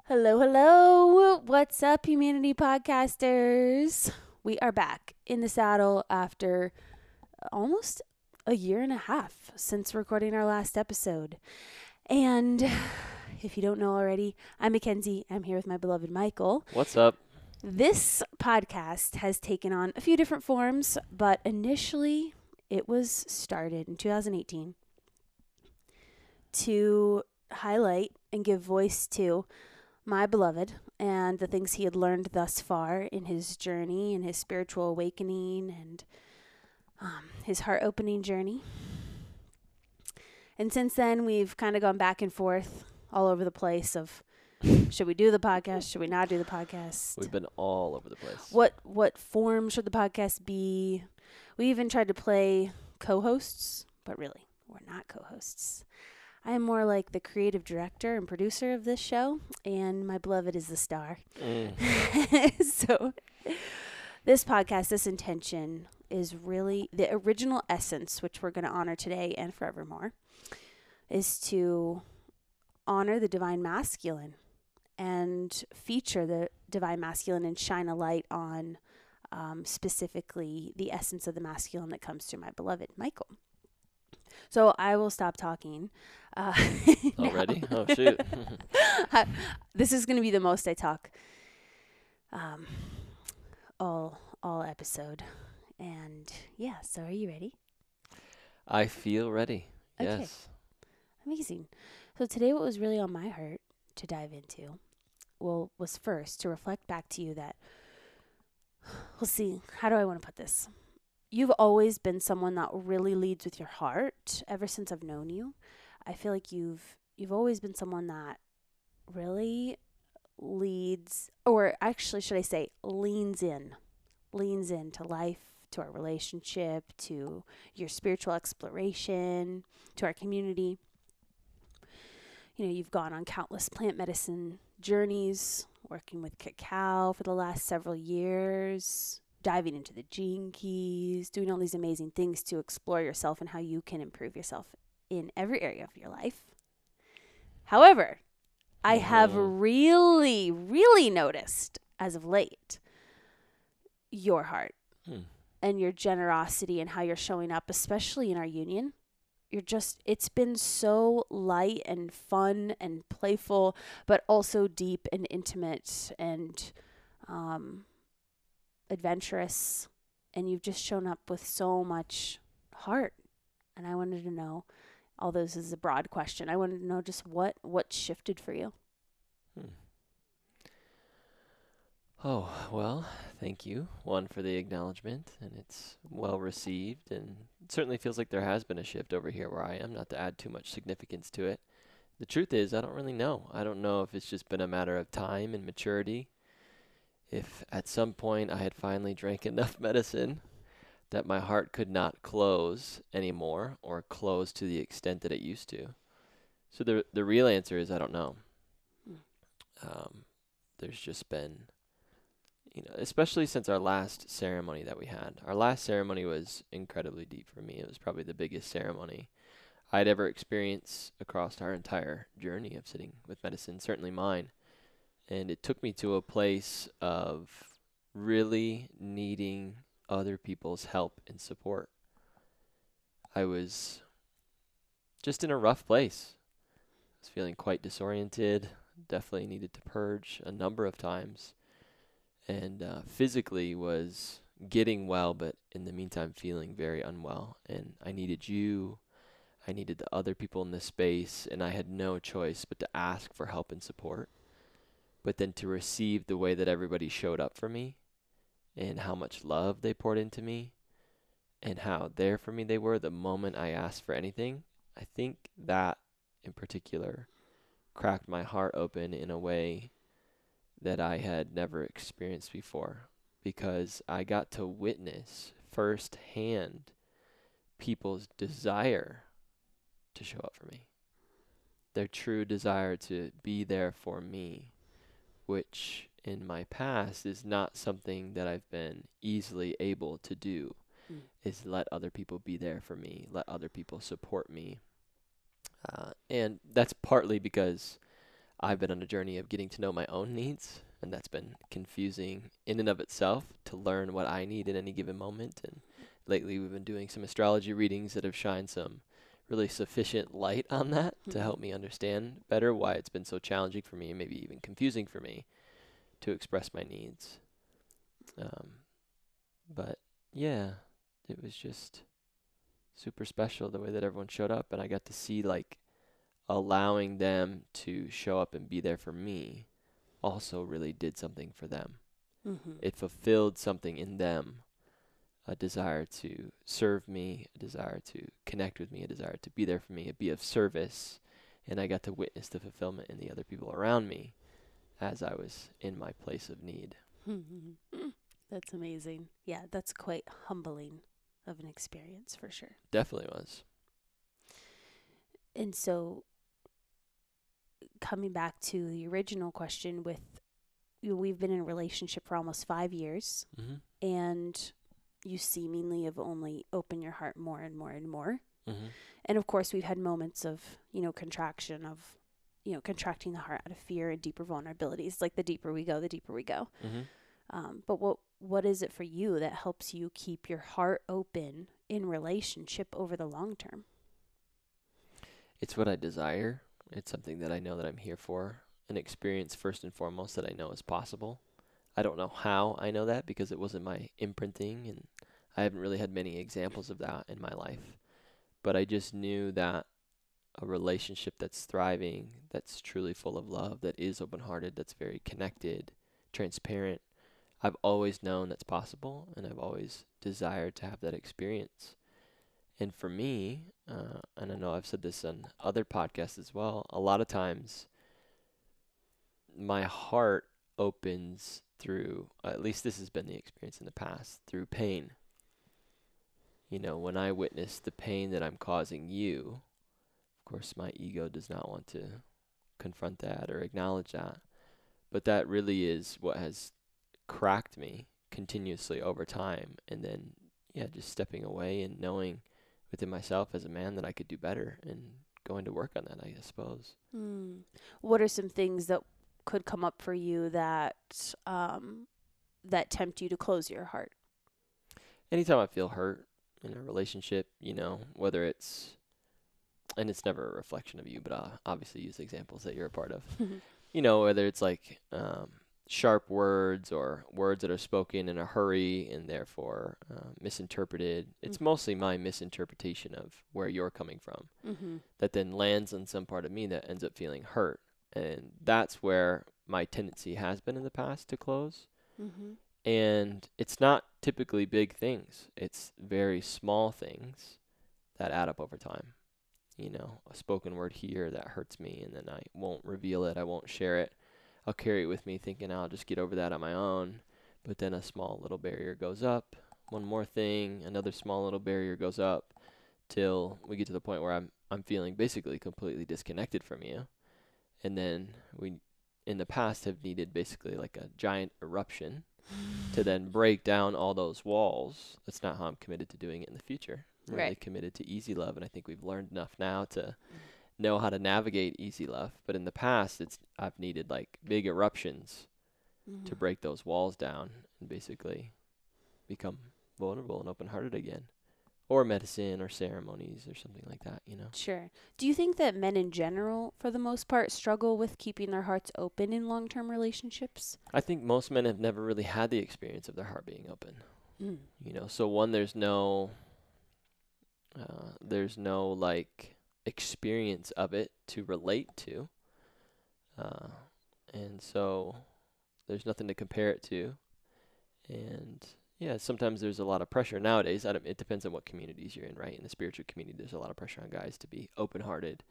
Hello, hello. What's up, humanity podcasters? We are back in the saddle after almost a year and a half since recording our last episode. And if you don't know already, I'm Mackenzie. I'm here with my beloved Michael. What's up? This podcast has taken on a few different forms, but initially it was started in 2018 to highlight and give voice to my beloved and the things he had learned thus far in his journey and his spiritual awakening and his heart-opening journey. And since then, we've kind of gone back and forth all over the place of should we do the podcast? Should we not do the podcast? We've been all over the place. What form should the podcast be? We even tried to play co-hosts, but really, we're not co-hosts. I am more like the creative director and producer of this show, and my beloved is the star. So this podcast, this intention is really the original essence, which we're going to honor today and forevermore, is to honor the divine masculine and feature the divine masculine and shine a light on specifically the essence of the masculine that comes through my beloved Michael. So I will stop talking. Already? Oh, shoot. This is going to be the most I talk all episode. And yeah, so are you ready? I feel ready. Okay. Yes. Amazing. So today what was really on my heart to dive into, was first to reflect back to you that, let's see, how do I want to put this? You've always been someone that really leads with your heart ever since I've known you. I feel like you've always been someone that really leads, or actually should I say leans in to life, to our relationship, to your spiritual exploration, to our community. You know, you've gone on countless plant medicine journeys, working with cacao for the last several years, diving into the gene keys, doing all these amazing things to explore yourself and how you can improve yourself in every area of your life. However, I have really, really noticed as of late your heart and your generosity and how you're showing up, especially in our union. It's been so light and fun and playful, but also deep and intimate and adventurous, and you've just shown up with so much heart. And I wanted to know, although this is a broad question, I wanted to know just what shifted for you. Oh, well, thank you. One, for the acknowledgement, and it's well received, and it certainly feels like there has been a shift over here where I am, not to add too much significance to it. The truth is, I don't really know. I don't know if it's just been a matter of time and maturity. If at some point I had finally drank enough medicine that my heart could not close anymore, or close to the extent that it used to. So the real answer is I don't know. There's just been, especially since our last ceremony that we had. Our last ceremony was incredibly deep for me. It was probably the biggest ceremony I'd ever experienced across our entire journey of sitting with medicine, certainly mine. And it took me to a place of really needing other people's help and support. I was just in a rough place. I was feeling quite disoriented, definitely needed to purge a number of times, and physically was getting well, but in the meantime feeling very unwell. And I needed you, I needed the other people in this space, and I had no choice but to ask for help and support. But then to receive the way that everybody showed up for me and how much love they poured into me and how there for me they were the moment I asked for anything, I think that in particular cracked my heart open in a way that I had never experienced before, because I got to witness firsthand people's desire to show up for me, their true desire to be there for me, which in my past is not something that I've been easily able to do, is let other people be there for me, let other people support me. And that's partly because I've been on a journey of getting to know my own needs, and that's been confusing in and of itself to learn what I need at any given moment. And lately we've been doing some astrology readings that have shined some really sufficient light on that to help me understand better why it's been so challenging for me and maybe even confusing for me to express my needs. But yeah, it was just super special the way that everyone showed up, and I got to see like allowing them to show up and be there for me also really did something for them. It fulfilled something in them, a desire to serve me, a desire to connect with me, a desire to be there for me, be of service, and I got to witness the fulfillment in the other people around me as I was in my place of need. That's amazing. Yeah, that's quite humbling of an experience for sure. Definitely was. And so coming back to the original question with, we've been in a relationship for almost 5 years, and you seemingly have only opened your heart more and more and more. And of course, we've had moments of, contraction of, contracting the heart out of fear and deeper vulnerabilities. Like the deeper we go, the deeper we go. But what is it for you that helps you keep your heart open in relationship over the long term? It's what I desire. It's something that I know that I'm here for. An experience first and foremost that I know is possible. I don't know how I know that because it wasn't my imprinting, and I haven't really had many examples of that in my life. But I just knew that a relationship that's thriving, that's truly full of love, that is open-hearted, that's very connected, transparent, I've always known that's possible, and I've always desired to have that experience. And for me, and I know I've said this on other podcasts as well, a lot of times my heart opens through, at least this has been the experience in the past, through pain. When I witness the pain that I'm causing you, of course my ego does not want to confront that or acknowledge that. But that really is what has cracked me continuously over time. And then, just stepping away and knowing within myself as a man that I could do better and going to work on that, I suppose. What are some things that could come up for you that that tempt you to close your heart? Anytime I feel hurt in a relationship, whether it's, and it's never a reflection of you, but I'll obviously use examples that you're a part of. Whether it's like sharp words or words that are spoken in a hurry and therefore misinterpreted. It's mostly my misinterpretation of where you're coming from that then lands on some part of me that ends up feeling hurt. And that's where my tendency has been in the past to close. And it's not typically big things. It's very small things that add up over time. A spoken word here that hurts me, and then I won't reveal it. I won't share it. I'll carry it with me thinking I'll just get over that on my own. But then a small little barrier goes up. One more thing, another small little barrier goes up till we get to the point where I'm feeling basically completely disconnected from you. And then we, in the past, have needed basically like a giant eruption to then break down all those walls. That's not how I'm committed to doing it in the future. I'm really committed to easy love, and I think we've learned enough now to know how to navigate easy love. But in the past, I've needed like big eruptions to break those walls down and basically become vulnerable and open-hearted again. Or medicine or ceremonies or something like that, Sure. Do you think that men in general, for the most part, struggle with keeping their hearts open in long-term relationships? I think most men have never really had the experience of their heart being open. So one, there's no like experience of it to relate to. And so there's nothing to compare it to. And sometimes there's a lot of pressure nowadays. It depends on what communities you're in, right? In the spiritual community, there's a lot of pressure on guys to be open-hearted.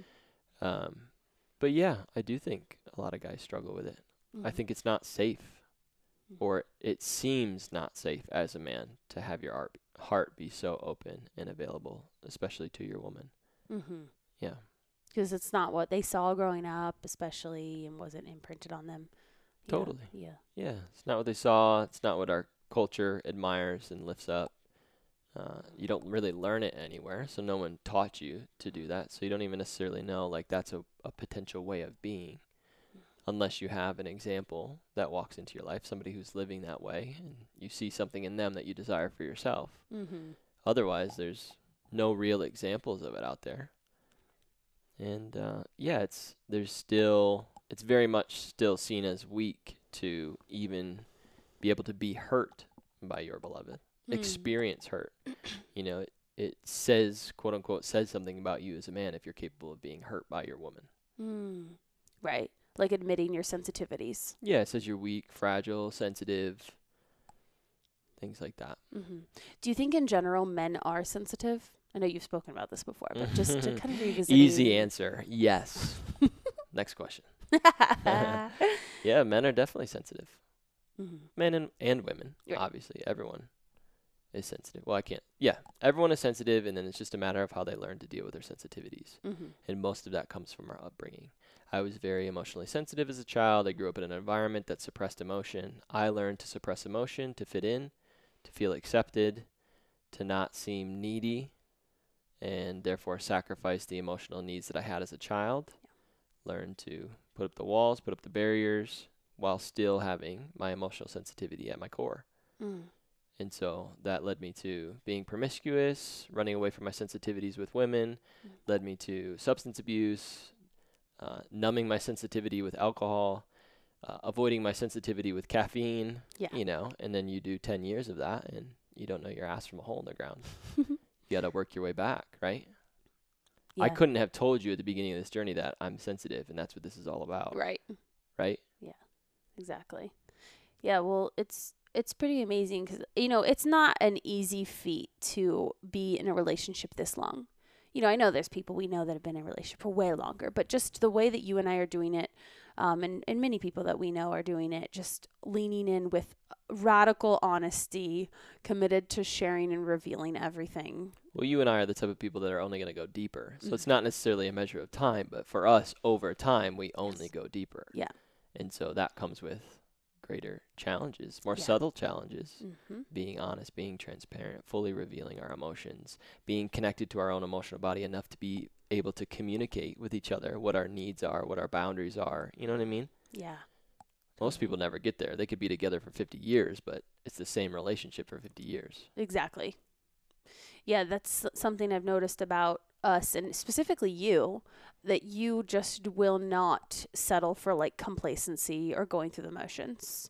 But I do think a lot of guys struggle with it. I think it's not safe, or it seems not safe as a man to have your heart be so open and available, especially to your woman. Yeah. Because it's not what they saw growing up, especially, and wasn't imprinted on them. Totally. Yeah. Yeah. It's not what they saw. It's not what our culture admires and lifts up. You don't really learn it anywhere, so no one taught you to do that. So you don't even necessarily know, like, that's a potential way of being. unless you have an example that walks into your life, somebody who's living that way, and you see something in them that you desire for yourself. Mm-hmm. Otherwise, there's no real examples of it out there. And it's very much still seen as weak to even be able to be hurt by your beloved, experience hurt. You know, it says, quote unquote, says something about you as a man if you're capable of being hurt by your woman. Right. Like admitting your sensitivities. Yeah, it says you're weak, fragile, sensitive, things like that. Mm-hmm. Do you think in general men are sensitive? I know you've spoken about this before, but just to kind of revisit. Easy answer, yes. Next question. Yeah, men are definitely sensitive. Mm-hmm. Men and women, right. Obviously. Everyone is sensitive. Well, everyone is sensitive, and then it's just a matter of how they learn to deal with their sensitivities. Mm-hmm. And most of that comes from our upbringing. I was very emotionally sensitive as a child. I grew up in an environment that suppressed emotion. I learned to suppress emotion, to fit in, to feel accepted, to not seem needy, and therefore sacrifice the emotional needs that I had as a child. Learned to put up the walls, put up the barriers, while still having my emotional sensitivity at my core. And so that led me to being promiscuous, running away from my sensitivities with women, led me to substance abuse, numbing my sensitivity with alcohol, avoiding my sensitivity with caffeine, and then you do 10 years of that and you don't know your ass from a hole in the ground. You got to work your way back, right? Yeah. I couldn't have told you at the beginning of this journey that I'm sensitive and that's what this is all about. Right. Right? Yeah, exactly. Yeah, well, it's pretty amazing because, it's not an easy feat to be in a relationship this long. I know there's people we know that have been in a relationship for way longer, but just the way that you and I are doing it, and many people that we know are doing it, just leaning in with radical honesty, committed to sharing and revealing everything. Well, you and I are the type of people that are only going to go deeper. So it's not necessarily a measure of time, but for us, over time, we only go deeper. Yeah. And so that comes with greater challenges, more subtle challenges, being honest, being transparent, fully revealing our emotions, being connected to our own emotional body enough to be able to communicate with each other what our needs are, what our boundaries are. You know what I mean? Yeah. Most people never get there. They could be together for 50 years, but it's the same relationship for 50 years. Exactly. Yeah, that's something I've noticed about us, and specifically you, that you just will not settle for like complacency or going through the motions,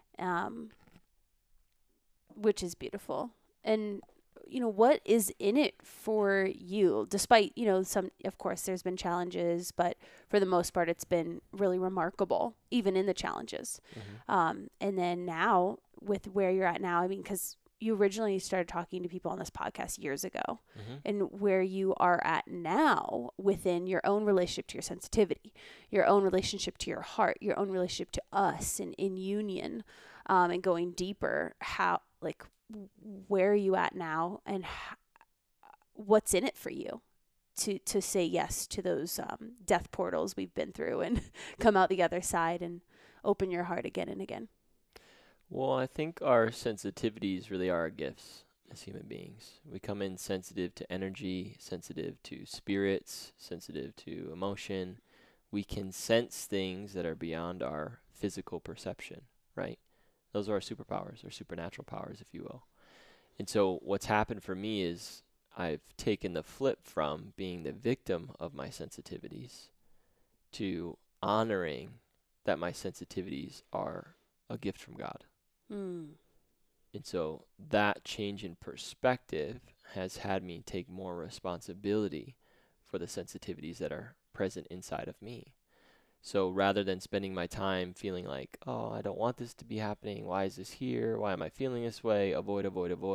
which is beautiful. And what is in it for you, despite some, of course there's been challenges, but for the most part it's been really remarkable even in the challenges. And then now with where you're at now, I mean, because you originally started talking to people on this podcast years ago, and where you are at now within your own relationship to your sensitivity, your own relationship to your heart, your own relationship to us, and in union, and going deeper, where are you at now, and what's in it for you to say yes to those death portals we've been through and come out the other side and open your heart again and again? Well, I think our sensitivities really are our gifts as human beings. We come in sensitive to energy, sensitive to spirits, sensitive to emotion. We can sense things that are beyond our physical perception, right? Those are our superpowers, or supernatural powers, if you will. And so what's happened for me is I've taken the flip from being the victim of my sensitivities to honoring that my sensitivities are a gift from God. And so that change in perspective has had me take more responsibility for the sensitivities that are present inside of me. So rather than spending my time feeling like, oh, I don't want this to be happening, why is this here, why am I feeling this way, avoid,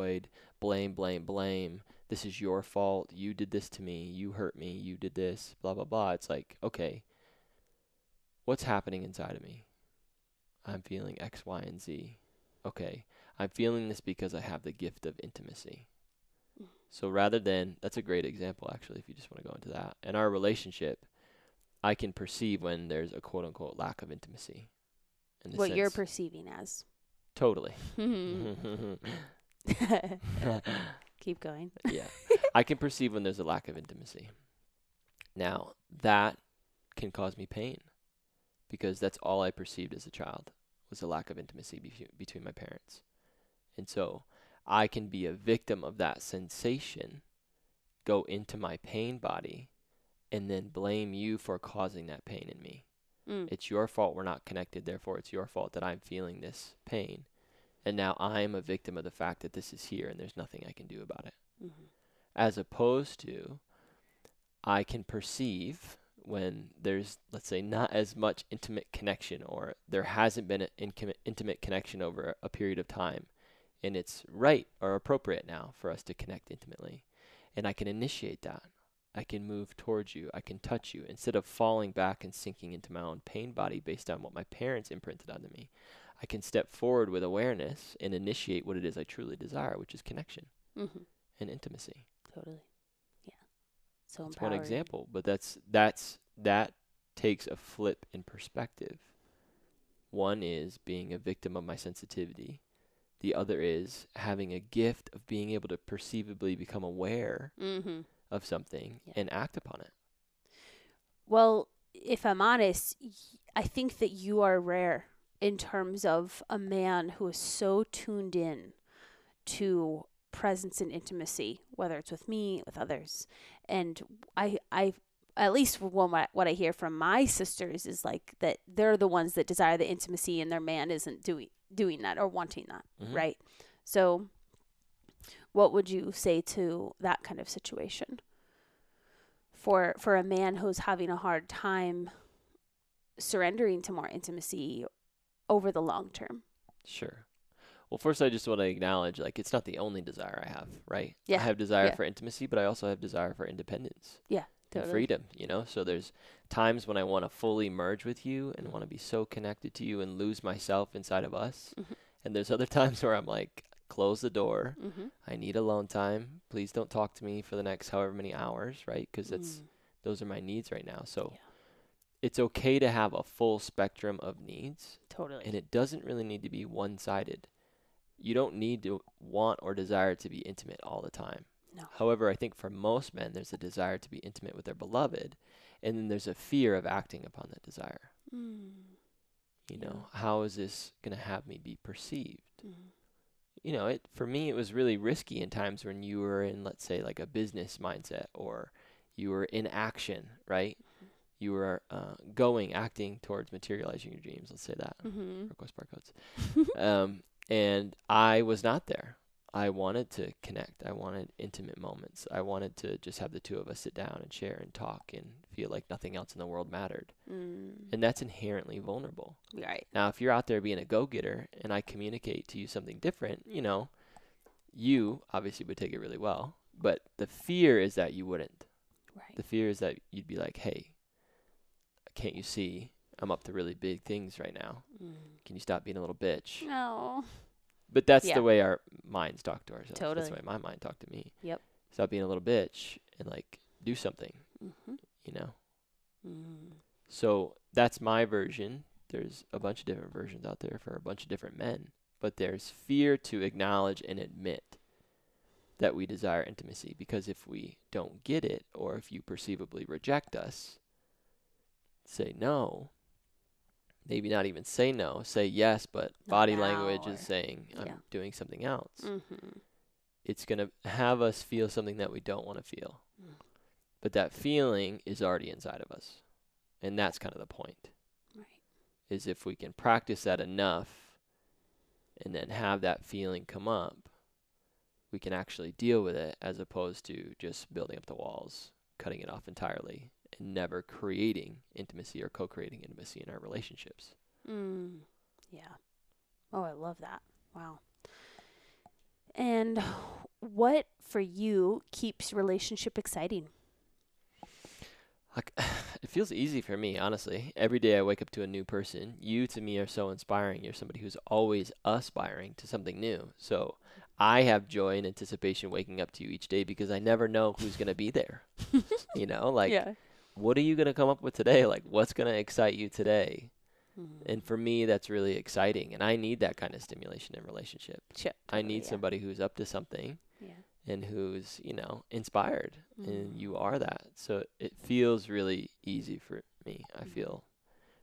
blame, this is your fault, you did this to me, you hurt me, you did this, blah, blah, blah. It's like, okay, what's happening inside of me? I'm feeling X, Y, and Z. Okay, I'm feeling this because I have the gift of intimacy. So rather than, that's a great example actually, if you just want to go into that. In our relationship, I can perceive when there's a quote unquote lack of intimacy. What you're perceiving as. Totally. Keep going. Yeah. I can perceive when there's a lack of intimacy. Now, that can cause me pain because that's all I perceived as a child was a lack of intimacy between my parents. And so I can be a victim of that sensation, go into my pain body, and then blame you for causing that pain in me. It's your fault we're not connected, therefore it's your fault that I'm feeling this pain. And now I'm a victim of the fact that this is here and there's nothing I can do about it. Mm-hmm. As opposed to, I can perceive when there's, let's say, not as much intimate connection, or there hasn't been an intimate connection over a period of time, and it's right or appropriate now for us to connect intimately. And I can initiate that. I can move towards you. I can touch you instead of falling back and sinking into my own pain body based on what my parents imprinted onto me. I can step forward with awareness and initiate what it is I truly desire, which is connection and intimacy. Totally. Yeah. So That's empowering. one example, but that takes a flip in perspective. One is being a victim of my sensitivity. The other is having a gift of being able to perceivably become aware of something and act upon it. Well, if I'm honest, I think that you are rare in terms of a man who is so tuned in to presence and intimacy, whether it's with me, with others. And I at least what I hear from my sisters is like that they're the ones that desire the intimacy and their man isn't doing that or wanting that, right? So what would you say to that kind of situation for a man who's having a hard time surrendering to more intimacy over the long term? Sure. Well, first I just want to acknowledge, like, it's not the only desire I have, right? Yeah. I have desire for intimacy, but I also have desire for independence. Yeah, totally. And freedom, you know? So there's times when I want to fully merge with you and want to be so connected to you and lose myself inside of us. And there's other times where I'm like, close the door. I need alone time. Please don't talk to me for the next however many hours, right? Because those are my needs right now. So it's okay to have a full spectrum of needs. Totally. And it doesn't really need to be one-sided. You don't need to want or desire to be intimate all the time. No. However, I think for most men, there's a desire to be intimate with their beloved, and then there's a fear of acting upon that desire. You know, how is this going to have me be perceived? You know, for me, it was really risky in times when you were in, let's say, like a business mindset, or you were in action, right? You were acting towards materializing your dreams. Let's say that. Request barcodes. And I was not there. I wanted to connect. I wanted intimate moments. I wanted to just have the two of us sit down and share and talk and feel like nothing else in the world mattered. And that's inherently vulnerable. Right. Now, if you're out there being a go-getter and I communicate to you something different, you know, you obviously would take it really well. But the fear is that you wouldn't. Right. The fear is that you'd be like, hey, can't you see I'm up to really big things right now? Can you stop being a little bitch? No. But that's the way our minds talk to ourselves. Totally. That's the way my mind talked to me. Yep. Stop being a little bitch and, like, do something, you know? So that's my version. There's a bunch of different versions out there for a bunch of different men. But there's fear to acknowledge and admit that we desire intimacy. Because if we don't get it, or if you perceivably reject us, say no. Maybe not even say no, say yes, but body language is saying I'm doing something else. It's going to have us feel something that we don't want to feel. But that feeling is already inside of us. And that's kind of the point. Right. Is if we can practice that enough and then have that feeling come up, we can actually deal with it, as opposed to just building up the walls, cutting it off entirely, and never creating intimacy or co-creating intimacy in our relationships. Yeah. Oh, I love that. Wow. And what for you keeps relationship exciting? Like, it feels easy for me, honestly. Every day I wake up to a new person. You, to me, are so inspiring. You're somebody who's always aspiring to something new. So I have joy and anticipation waking up to you each day, because I never know who's going to be there. You know, like, what are you going to come up with today? Like, what's going to excite you today? And for me, that's really exciting. And I need that kind of stimulation in relationship. Totally, I need somebody who's up to something and who's, you know, inspired. And you are that. So it feels really easy for me. I feel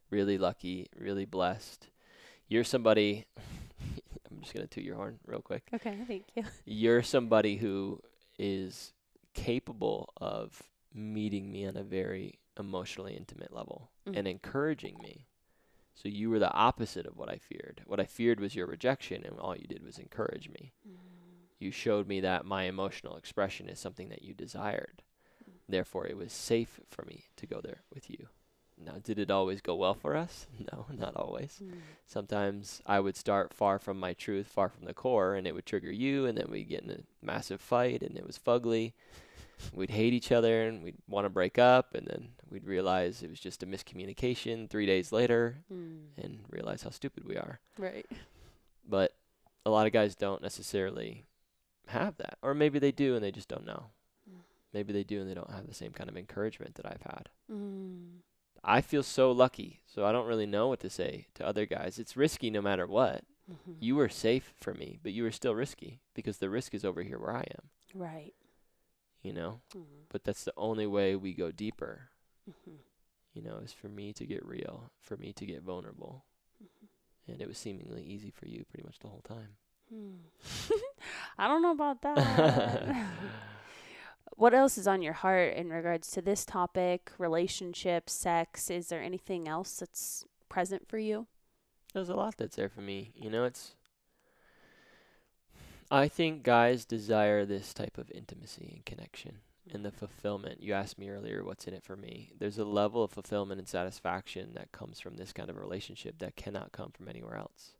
really lucky, really blessed. You're somebody, I'm just going to toot your horn real quick. Okay, thank you. You're somebody who is capable of meeting me on a very emotionally intimate level and encouraging me. So you were the opposite of what I feared. What I feared was your rejection, and all you did was encourage me. You showed me that my emotional expression is something that you desired. Therefore, it was safe for me to go there with you. Now, did it always go well for us? No, not always. Sometimes I would start far from my truth, far from the core, and it would trigger you, and then we'd get in a massive fight, and it was fugly. We'd hate each other, and we'd want to break up, and then we'd realize it was just a miscommunication 3 days later and realize how stupid we are. Right. But a lot of guys don't necessarily have that. Or maybe they do, and they just don't know. Maybe they do, and they don't have the same kind of encouragement that I've had. I feel so lucky, so I don't really know what to say to other guys. It's risky no matter what. You were safe for me, but you were still risky because the risk is over here where I am. Right. You know? But that's the only way we go deeper, you know, is for me to get real, for me to get vulnerable. And it was seemingly easy for you pretty much the whole time. I don't know about that. What else is on your heart in regards to this topic, relationships, sex? Is there anything else that's present for you? There's a lot that's there for me. You know, I think guys desire this type of intimacy and connection and the fulfillment. You asked me earlier, what's in it for me? There's a level of fulfillment and satisfaction that comes from this kind of relationship that cannot come from anywhere else.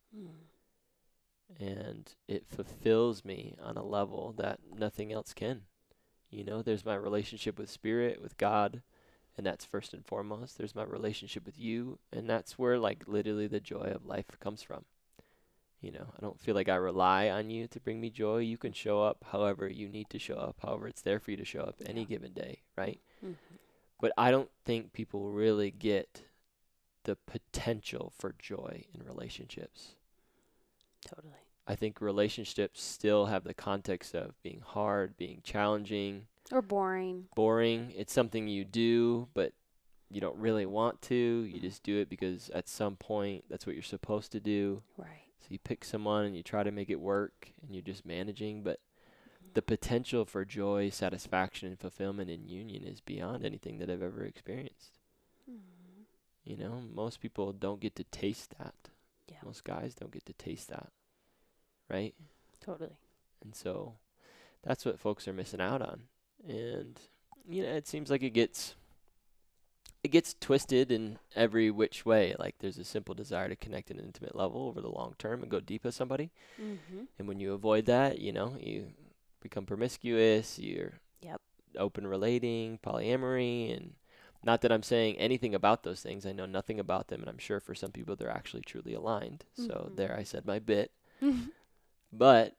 And it fulfills me on a level that nothing else can. You know, there's my relationship with Spirit, with God, and that's first and foremost. There's my relationship with you, and that's where, like, literally the joy of life comes from. You know, I don't feel like I rely on you to bring me joy. You can show up however you need to show up, however it's there for you to show up any given day, right? But I don't think people really get the potential for joy in relationships. Totally. I think relationships still have the context of being hard, being challenging. Or boring. Boring. It's something you do, but you don't really want to. You just do it because at some point that's what you're supposed to do. Right. So you pick someone and you try to make it work and you're just managing. But the potential for joy, satisfaction, and fulfillment in union is beyond anything that I've ever experienced. You know, most people don't get to taste that. Yeah. Most guys don't get to taste that. Right? Totally. And so that's what folks are missing out on. And, you know, it seems like it gets twisted in every which way. Like there's a simple desire to connect at an intimate level over the long term and go deep with somebody. And when you avoid that, you know, you become promiscuous, you're open relating, polyamory, and not that I'm saying anything about those things. I know nothing about them, and I'm sure for some people they're actually truly aligned. So there I said my bit. But,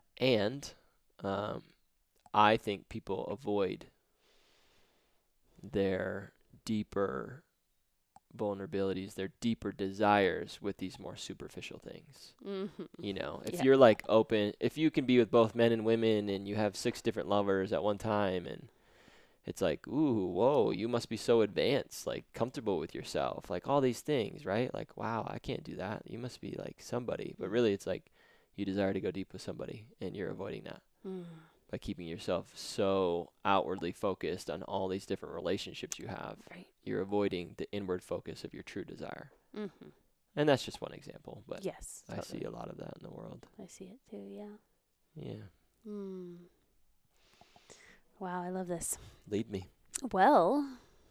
I think people avoid their deeper vulnerabilities, their deeper desires with these more superficial things. You know, if you're like open, if you can be with both men and women and you have 6 different lovers at one time, and it's like, ooh, whoa, you must be so advanced, like comfortable with yourself, like all these things, right? Like, wow, I can't do that. You must be like somebody. But really it's like, you desire to go deep with somebody, and you're avoiding that by keeping yourself so outwardly focused on all these different relationships you have. Right. You're avoiding the inward focus of your true desire. And that's just one example, but yes, totally. I see a lot of that in the world. I see it too, yeah. Yeah. Wow, I love this. Lead me. Well,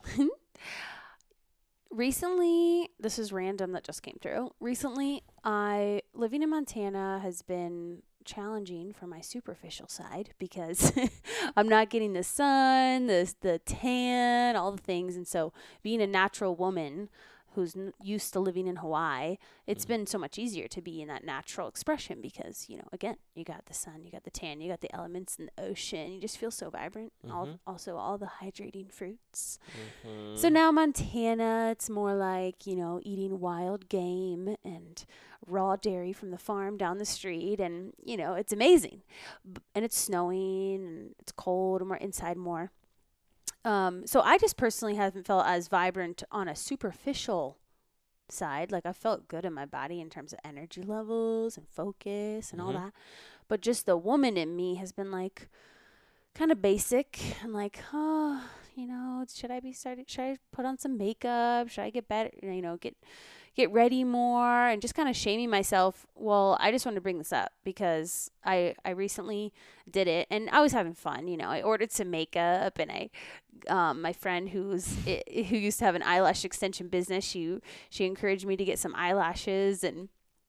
recently, this is random that just came through. Recently, living in Montana has been challenging for my superficial side because I'm not getting the sun, the tan, all the things. And so being a natural woman who's used to living in Hawaii, it's been so much easier to be in that natural expression because, you know, again, you got the sun, you got the tan, you got the elements in the ocean. You just feel so vibrant. Also, all the hydrating fruits. So now Montana, it's more like, you know, eating wild game and raw dairy from the farm down the street. And, you know, it's amazing. And it's snowing and it's cold and we're inside more. So I just personally haven't felt as vibrant on a superficial side. Like I felt good in my body in terms of energy levels and focus and all that. But just the woman in me has been like kind of basic and like, oh, should I put on some makeup? Should I get better, get ready more, and just kind of shaming myself. Well, I just wanted to bring this up because I recently did it and I was having fun. I ordered some makeup and my friend who used to have an eyelash extension business, she encouraged me to get some eyelashes, and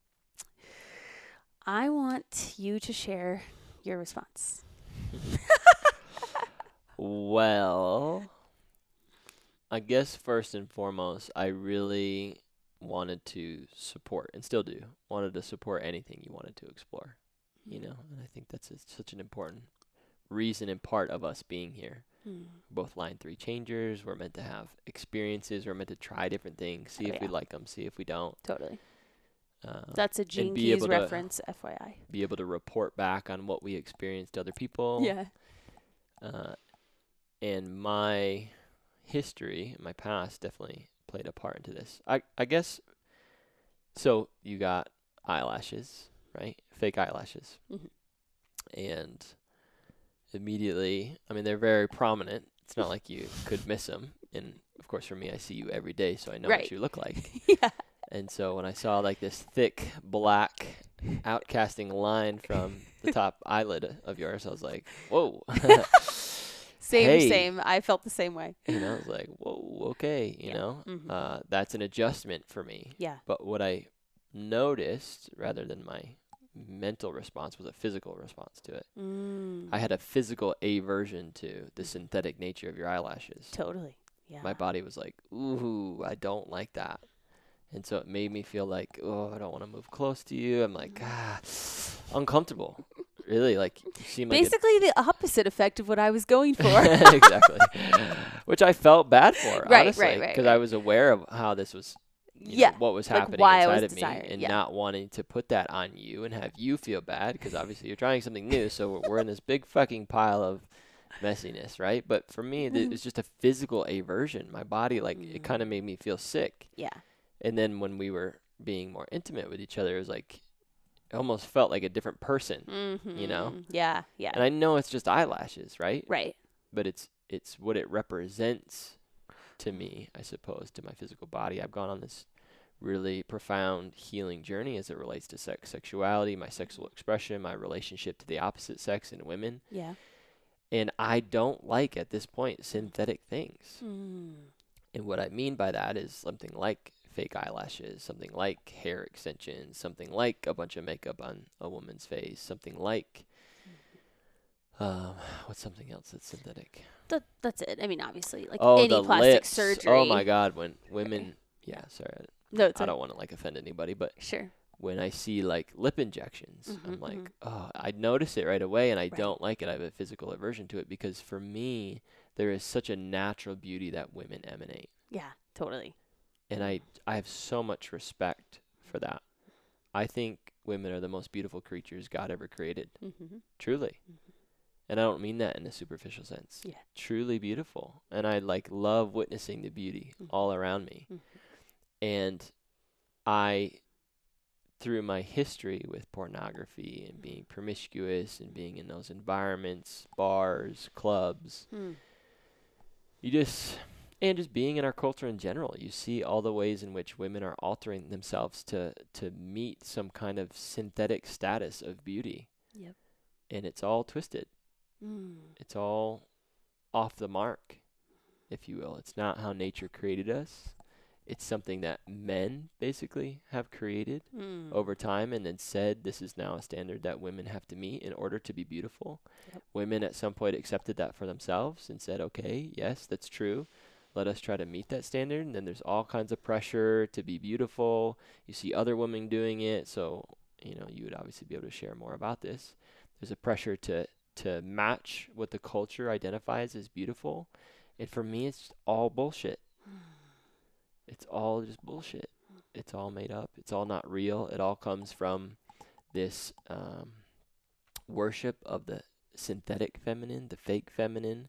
I want you to share your response. Well, I guess first and foremost, I really wanted to support, and still do, wanted to support anything you wanted to explore, and I think that's such an important reason and part of us being here. Both Line 3 changers, we're meant to have experiences, we're meant to try different things, see if we like them, see if we don't. Totally. That's a Gene Keys reference, FYI. Be able to report back on what we experienced to other people. Yeah. And my history, my past definitely played a part into this. I guess, so you got eyelashes, right? Fake eyelashes. And immediately, I mean, they're very prominent. It's not like you could miss them. And of course, for me, I see you every day, so I know what you look like. Yeah. And so when I saw like this thick, black, outcasting line from the top eyelid of yours, I was like, whoa. Same. I felt the same way. I was like, whoa, okay, that's an adjustment for me. Yeah. But what I noticed, rather than my mental response, was a physical response to it. I had a physical aversion to the synthetic nature of your eyelashes. Totally. Yeah. My body was like, ooh, I don't like that. And so it made me feel like, oh, I don't want to move close to you. I'm like, uncomfortable. Really, like, you seem like basically the opposite effect of what I was going for. Exactly. Which I felt bad for, honestly. Right. Because I was aware of how this was, what was happening inside of me. And not wanting to put that on you and have you feel bad. Because obviously you're trying something new. So we're in this big fucking pile of messiness, right? But for me, it's just a physical aversion. My body, it kind of made me feel sick. Yeah. And then when we were being more intimate with each other, it was like, it almost felt like a different person, Yeah. And I know it's just eyelashes, right? Right. But it's what it represents to me, I suppose, to my physical body. I've gone on this really profound healing journey as it relates to sexuality, my sexual expression, my relationship to the opposite sex and women. Yeah. And I don't like, at this point, synthetic things. And what I mean by that is something like fake eyelashes, something like hair extensions, something like a bunch of makeup on a woman's face, something like what's something else that's synthetic? That's it. I mean, obviously, like any plastic lips. surgery. Oh my God, when women, sorry, no, I don't want to offend anybody, but sure. When I see lip injections, I'm like, oh, I notice it right away, and I don't like it. I have a physical aversion to it because for me, there is such a natural beauty that women emanate. Yeah, totally. And I have so much respect for that. I think women are the most beautiful creatures God ever created. Truly. And I don't mean that in a superficial sense. Yeah. Truly beautiful. And I love witnessing the beauty all around me. And I, through my history with pornography and being promiscuous and being in those environments, bars, clubs, and just being in our culture in general, you see all the ways in which women are altering themselves to meet some kind of synthetic status of beauty. Yep. And it's all twisted. It's all off the mark, if you will. It's not how nature created us. It's something that men basically have created over time and then said this is now a standard that women have to meet in order to be beautiful. Yep. Women at some point accepted that for themselves and said, okay, yes, that's true. Let us try to meet that standard. And then there's all kinds of pressure to be beautiful. You see other women doing it. So, you would obviously be able to share more about this. There's a pressure to match what the culture identifies as beautiful. And for me, it's just all bullshit. It's all just bullshit. It's all made up. It's all not real. It all comes from this worship of the synthetic feminine, the fake feminine,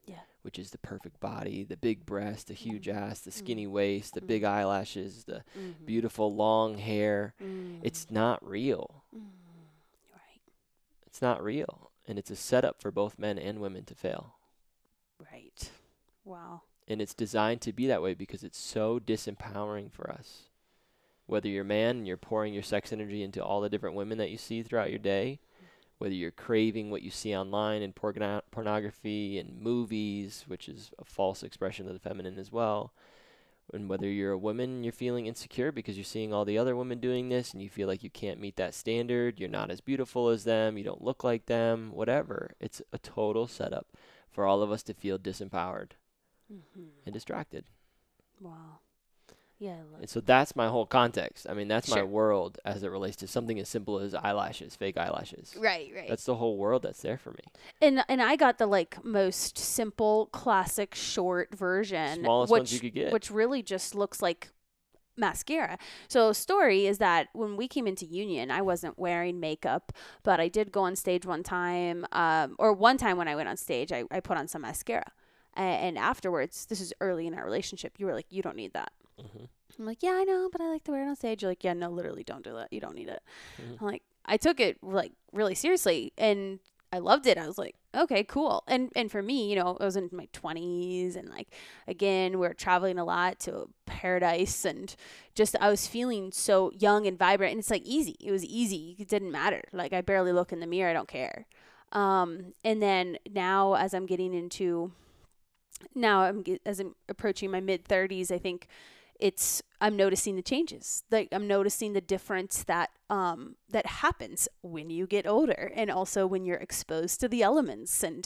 which is the perfect body, the big breast, the huge ass, the skinny Mm. waist, the big eyelashes, the Mhm. beautiful long hair. Mm. It's not real. Mm. Right. It's not real. And it's a setup for both men and women to fail. Right. Wow. And it's designed to be that way because it's so disempowering for us. Whether you're a man and you're pouring your sex energy into all the different women that you see throughout your day, whether you're craving what you see online in pornography and movies, which is a false expression of the feminine as well, and whether you're a woman and you're feeling insecure because you're seeing all the other women doing this and you feel like you can't meet that standard, you're not as beautiful as them, you don't look like them, whatever. It's a total setup for all of us to feel disempowered Mhm. and distracted. Wow. Yeah. I love And so that's my whole context. I mean, that's my Sure. world as it relates to something as simple as eyelashes, fake eyelashes. Right. Right. That's the whole world that's there for me. And I got the like most simple, classic, short version, Smallest which ones you could get. which really just looks like mascara. So story is that when we came into Union, I wasn't wearing makeup, but I did go on stage one time, or one time when I went on stage, I put on some mascara. And afterwards, this is early in our relationship, you were like, you don't need that. Mhm. I'm like, yeah, I know, but I like to wear it on stage. You're like, yeah, no, literally don't do that. You don't need it. Mhm. I'm like, I took it like really seriously and I loved it. I was like, okay, cool. And for me, you know, I was in my 20s and like, again, we were traveling a lot to paradise and just, I was feeling so young and vibrant and it's like easy. It was easy. It didn't matter. Like I barely look in the mirror. I don't care. And then now as I'm getting into, as I'm approaching my mid 30s, I think I'm noticing the changes. Like I'm noticing the difference that that happens when you get older, and also when you're exposed to the elements and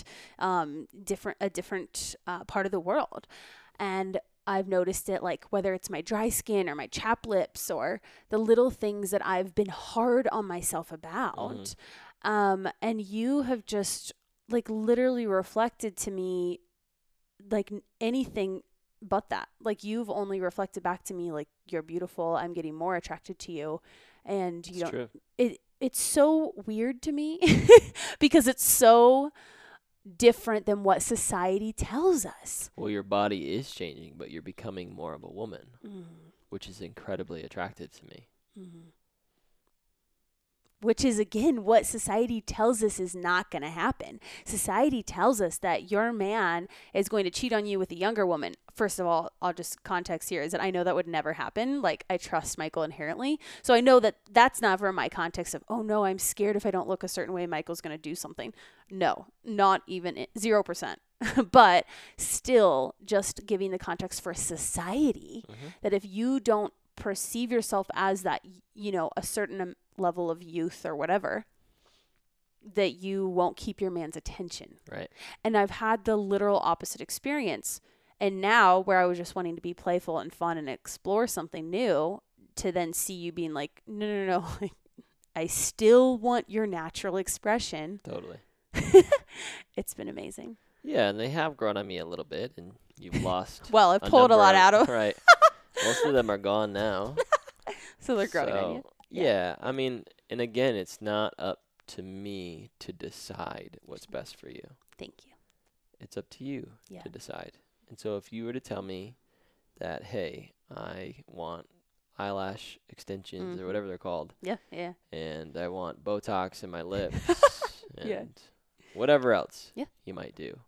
a different part of the world. And I've noticed it, like whether it's my dry skin or my chapped lips or the little things that I've been hard on myself about. And you have just like literally reflected to me like anything but that. Like you've only reflected back to me like you're beautiful, I'm getting more attracted to you, and you It's don't true. it's so weird to me because it's so different than what society tells us. Well, your body is changing, but you're becoming more of a woman, which is incredibly attractive to me. Which is, again, what society tells us is not going to happen. Society tells us that your man is going to cheat on you with a younger woman. First of all, I'll just context here is that I know that would never happen. Like, I trust Michael inherently. So I know that that's never my context of, oh, no, I'm scared if I don't look a certain way, Michael's going to do something. No, not even 0%. But still, just giving the context for society, that if you don't perceive yourself as that, you know, a certain level of youth or whatever, that you won't keep your man's attention. Right. And I've had the literal opposite experience. And now where I was just wanting to be playful and fun and explore something new, to then see you being like, no. Like, I still want your natural expression. Totally. It's been amazing. Yeah, and they have grown on me a little bit, and you've lost. Well, I've pulled a lot out of them. Right. Most of them are gone now. So they're growing on you. Yeah, I mean, and again, it's not up to me to decide what's best for you. Thank you. It's up to you to decide. And so if you were to tell me that, hey, I want eyelash extensions or whatever they're called. Yeah. And I want Botox in my lips and Yeah. whatever else you might do.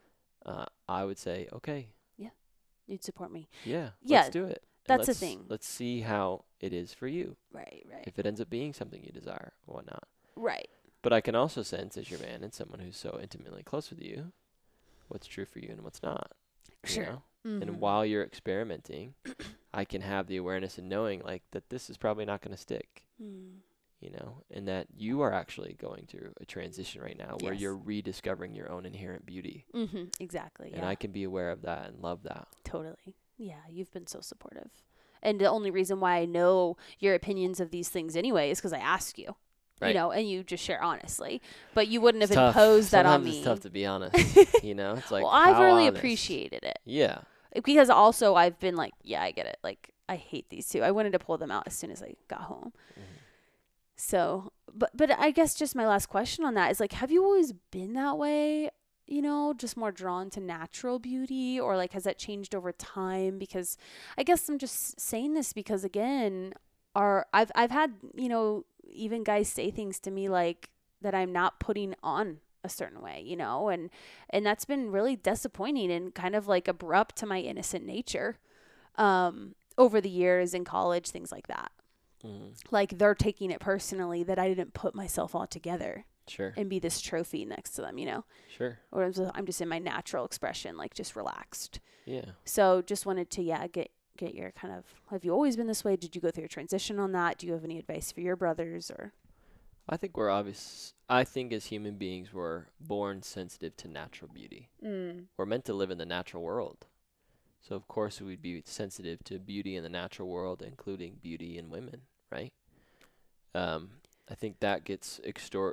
I would say, okay. Yeah. You'd support me. Yeah. Yeah, Let's do it. That's the thing. Let's see how it is for you. Right. If it ends up being something you desire or whatnot. Right. But I can also sense as your man and someone who's so intimately close with you, what's true for you and what's not. Sure. You know? And while you're experimenting, I can have the awareness and knowing like that this is probably not going to stick. You know, and that you are actually going through a transition right now where you're rediscovering your own inherent beauty. Exactly. And I can be aware of that and love that. Totally. Yeah, you've been so supportive. And the only reason why I know your opinions of these things anyway is because I ask you. Right. You know, and you just share honestly. But you wouldn't have It's tough. imposed that on Sometimes me. it's tough to be honest. You know, it's like, well, I've really honest? appreciated it. Yeah. Because also I've been like, yeah, I get it. Like, I hate these two. I wanted to pull them out as soon as I got home. So, but I guess just my last question on that is like, have you always been that way? just more drawn to natural beauty, or like has that changed over time? Because I guess I'm just saying this because again, I've had, even guys say things to me like that I'm not putting on a certain way, and that's been really disappointing and kind of like abrupt to my innocent nature over the years in college, things like that. Like they're taking it personally that I didn't put myself all together. Sure. And be this trophy next to them, Sure. Or I'm just in my natural expression, like just relaxed. Yeah. So just wanted to, get your kind of, have you always been this way? Did you go through a transition on that? Do you have any advice for your brothers or? I think I think as human beings, we're born sensitive to natural beauty. We're meant to live in the natural world. So of course we'd be sensitive to beauty in the natural world, including beauty in women, right? I think that gets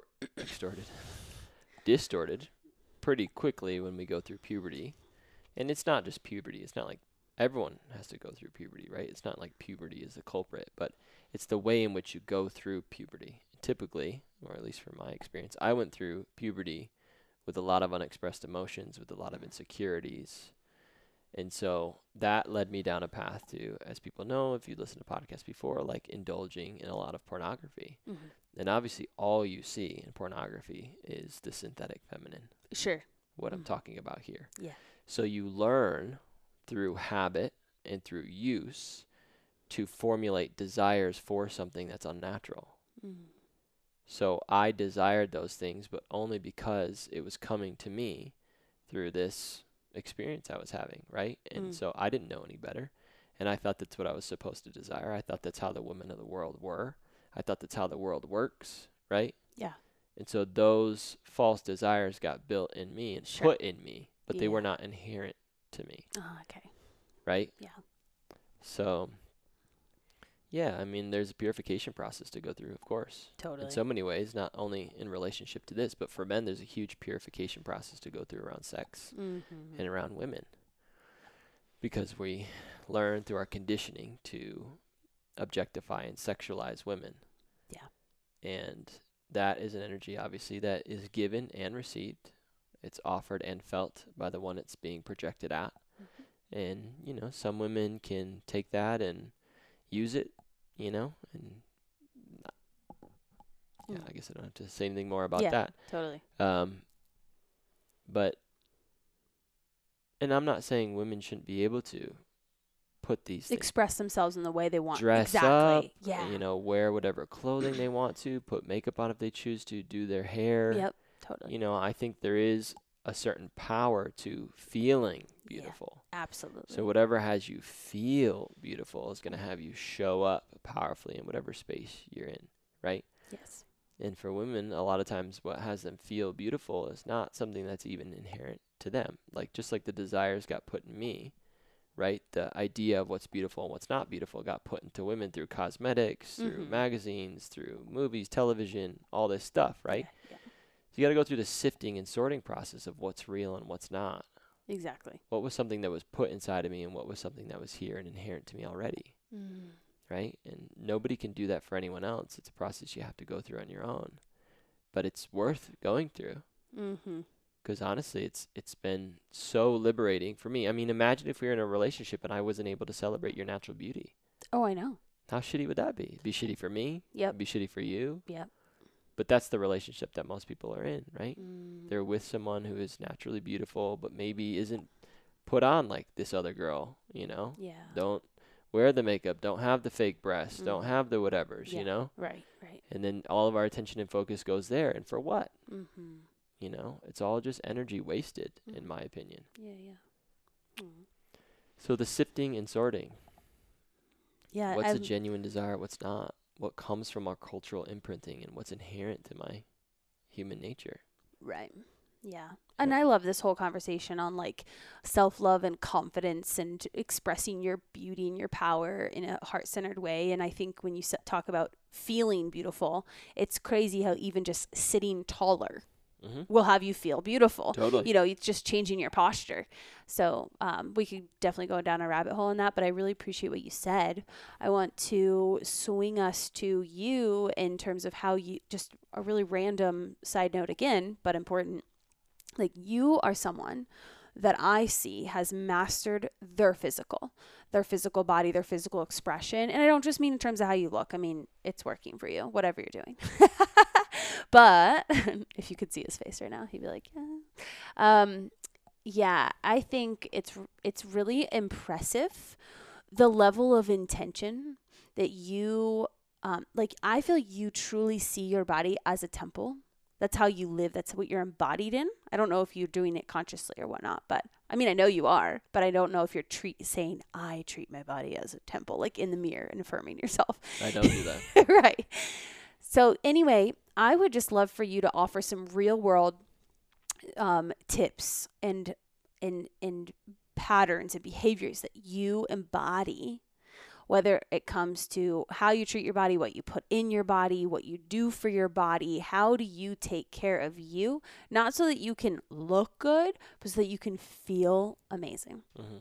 distorted pretty quickly when we go through puberty. And it's not just puberty. It's not like everyone has to go through puberty, right? It's not like puberty is the culprit, but it's the way in which you go through puberty. Typically, or at least from my experience, I went through puberty with a lot of unexpressed emotions, with a lot of insecurities. And so that led me down a path to, as people know, if you listen to podcasts before, like indulging in a lot of pornography. And obviously all you see in pornography is the synthetic feminine. Sure. What I'm talking about here. Yeah. So you learn through habit and through use to formulate desires for something that's unnatural. So I desired those things, but only because it was coming to me through this experience I was having, right? And so I didn't know any better. And I thought that's what I was supposed to desire. I thought that's how the women of the world were. I thought that's how the world works, right? Yeah. And so those false desires got built in me and put in me, but they were not inherent to me. Oh, okay. Right? Yeah. So, yeah, I mean, there's a purification process to go through, of course. Totally. In so many ways, not only in relationship to this, but for men, there's a huge purification process to go through around sex and around women. Because we learn through our conditioning to objectify and sexualize women. Yeah. And that is an energy, obviously, that is given and received. It's offered and felt by the one it's being projected at. And, some women can take that and use it, and I guess I don't have to say anything more about that. Totally. But, and I'm not saying women shouldn't be able to put these things, express themselves in the way they want. Dress exactly. up, wear whatever clothing they want to, put makeup on if they choose to, do their hair. Yep, totally. I think there is a certain power to feeling beautiful. Yeah, absolutely. So whatever has you feel beautiful is going to have you show up powerfully in whatever space you're in, right? Yes. And for women, a lot of times what has them feel beautiful is not something that's even inherent to them. Like just like the desires got put in me, right? The idea of what's beautiful and what's not beautiful got put into women through cosmetics, through magazines, through movies, television, all this stuff, right? Yeah. So you got to go through the sifting and sorting process of what's real and what's not. Exactly. What was something that was put inside of me and what was something that was here and inherent to me already, right? And nobody can do that for anyone else. It's a process you have to go through on your own, but it's worth going through. Because honestly, it's been so liberating for me. I mean, imagine if we were in a relationship and I wasn't able to celebrate your natural beauty. Oh, I know. How shitty would that be? It'd be shitty for me. Yep. It'd be shitty for you. Yep. But that's the relationship that most people are in, right? They're with someone who is naturally beautiful, but maybe isn't put on like this other girl, Yeah. Don't wear the makeup, don't have the fake breasts, don't have the whatevers, Right. And then all of our attention and focus goes there. And for what? It's all just energy wasted, in my opinion. Yeah. So the sifting and sorting. Yeah. What's a genuine desire? What's not? What comes from our cultural imprinting and what's inherent to my human nature. Right. Yeah. And I love this whole conversation on like self-love and confidence and expressing your beauty and your power in a heart-centered way. And I think when you talk about feeling beautiful, it's crazy how even just sitting taller will have you feel beautiful. Totally. It's just changing your posture. So we could definitely go down a rabbit hole in that, but I really appreciate what you said. I want to swing us to you in terms of how you, just a really random side note again, but important, Like, you are someone that I see has mastered their physical body, their physical expression. And I don't just mean in terms of how you look. I mean, it's working for you, whatever you're doing. But if you could see his face right now, he'd be like, yeah. Yeah, I think it's really impressive, the level of intention that you, like, I feel you truly see your body as a temple. That's how you live. That's what you're embodied in. I don't know if you're doing it consciously or whatnot, but I mean, I know you are, but I don't know if you're saying, I treat my body as a temple, like in the mirror and affirming yourself. I don't do that. Right. So anyway, I would just love for you to offer some real world tips and patterns and behaviors that you embody, whether it comes to how you treat your body, what you put in your body, what you do for your body. How do you take care of you? Not so that you can look good, but so that you can feel amazing. Mm-hmm.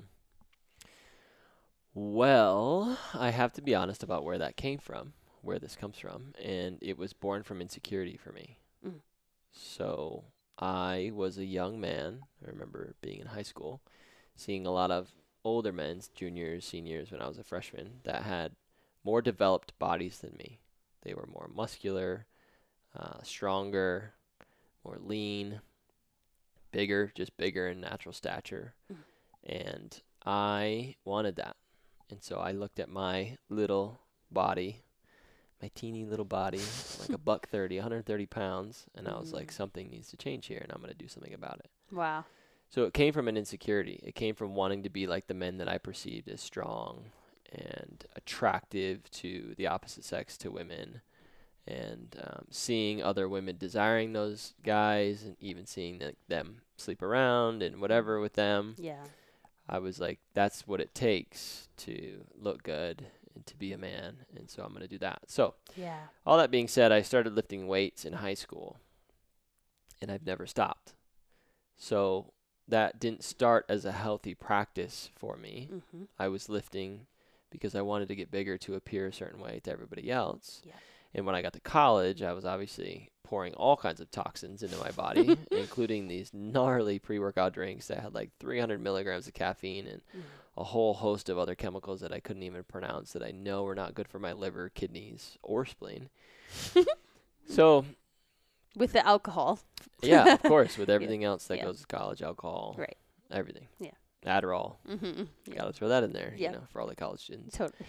Well, I have to be honest about where that came from, where this comes from, and it was born from insecurity for me. Mm. So I was a young man. I remember being in high school, seeing a lot of older men, juniors, seniors, when I was a freshman, that had more developed bodies than me. They were more muscular, stronger, more lean, bigger, just bigger in natural stature. Mm. And I wanted that. And so I looked at my little body, my teeny little body, like a $130, 130 pounds, and I was like, something needs to change here, and I'm going to do something about it. Wow. So it came from an insecurity. It came from wanting to be like the men that I perceived as strong and attractive to the opposite sex, to women, and seeing other women desiring those guys, and even seeing them sleep around and whatever with them. Yeah. I was like, that's what it takes to look good and to be a man, and so I'm going to do that. So Yeah. all that being said, I started lifting weights in high school, and I've never stopped. So that didn't start as a healthy practice for me. Mm-hmm. I was lifting because I wanted to get bigger to appear a certain way to everybody else. Yeah. And when I got to college, I was obviously pouring all kinds of toxins into my body, including these gnarly pre-workout drinks that had like 300 milligrams of caffeine and a whole host of other chemicals that I couldn't even pronounce, that I know were not good for my liver, kidneys, or spleen. So with the alcohol. yeah, of course, with everything else that Yeah. goes to college, alcohol, Right. everything. Yeah. Adderall. Mm-hmm. Got to throw that in there, Yeah. you know, for all the college students. Totally.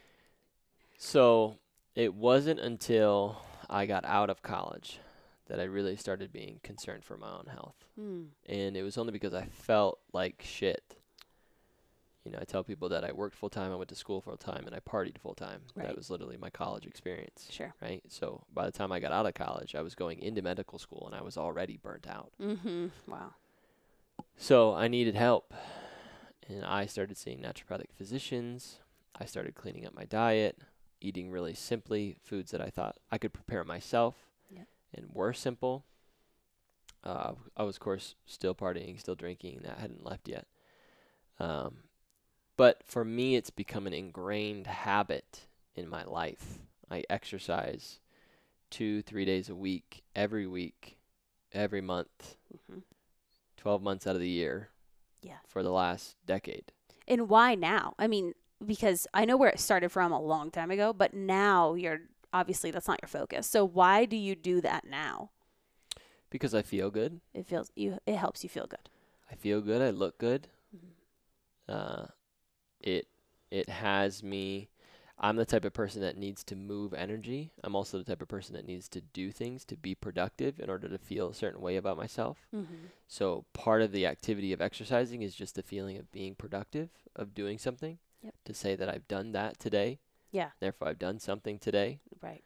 So it wasn't until I got out of college that I really started being concerned for my own health. Mm. And it was only because I felt like shit. You know, I tell people that I worked full time, I went to school full time, and I partied full time. Right. That was literally my college experience. Sure. Right? So by the time I got out of college, I was going into medical school, and I was already burnt out. Mm-hmm. Wow. So I needed help. And I started seeing naturopathic physicians. I started cleaning up my diet, eating really simply, foods that I thought I could prepare myself. Yep. And were simple. I was, of course, still partying, still drinking. That hadn't left yet. But for me, it's become an ingrained habit in my life. I exercise 2-3 days a week, every month, Mm-hmm. 12 months out of the year. Yeah. For the last decade. And why now? I mean, because I know where it started from a long time ago, but now you're obviously that's not your focus. So why do you do that now? Because I feel good. It helps you feel good. I feel good. I look good. Mm-hmm. It has me. I'm the type of person that needs to move energy. I'm also the type of person that needs to do things to be productive in order to feel a certain way about myself. Mm-hmm. So part of the activity of exercising is just the feeling of being productive, of doing something. Yep. To say that I've done that today. Yeah. Therefore, I've done something today. Right.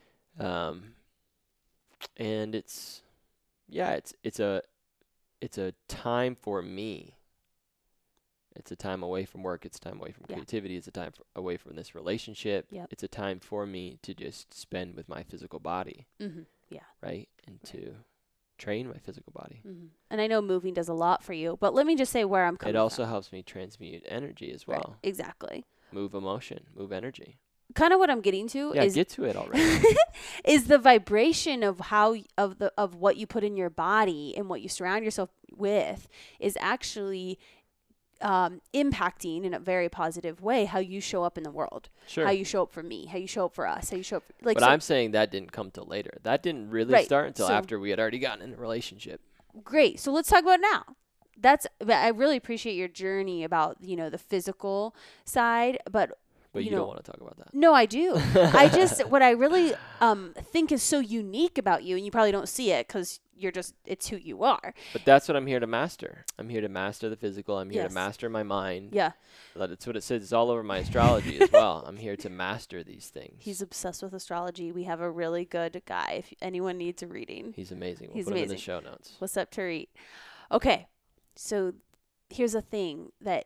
And it's a time for me. It's a time away from work. It's a time away from creativity. It's a time away from this relationship. Yep. It's a time for me to just spend with my physical body. Mm-hmm. Yeah. Right? And to train my physical body. Mm-hmm. And I know moving does a lot for you, but let me just say where I'm coming from. It also helps me transmute energy as well. Right. Exactly. Move emotion, move energy. kind of what I'm getting to Yeah, is get to it already. is the vibration of of what you put in your body and what you surround yourself with is actually impacting in a very positive way how you show up in the world, Sure. how you show up for me, how you show up for us, how you show up like. But So, I'm saying that didn't come till later. That didn't really Right. start until So- after we had already gotten in a relationship. great. So let's talk about it now. But I really appreciate your journey about the physical side, but But you you know, don't want to talk about that. no, I do. I just what I really think is so unique about you, and you probably don't see it because it's who you are. But that's what I'm here to master. I'm here to master the physical. I'm here Yes. to master my mind. Yeah, That's what it says. It's all over my astrology as well. I'm here to master these things. he's obsessed with astrology. We have a really good guy. If anyone needs a reading, He's amazing. We'll He's put him in the amazing. show notes. what's up, Tarit? Okay, so here's the thing that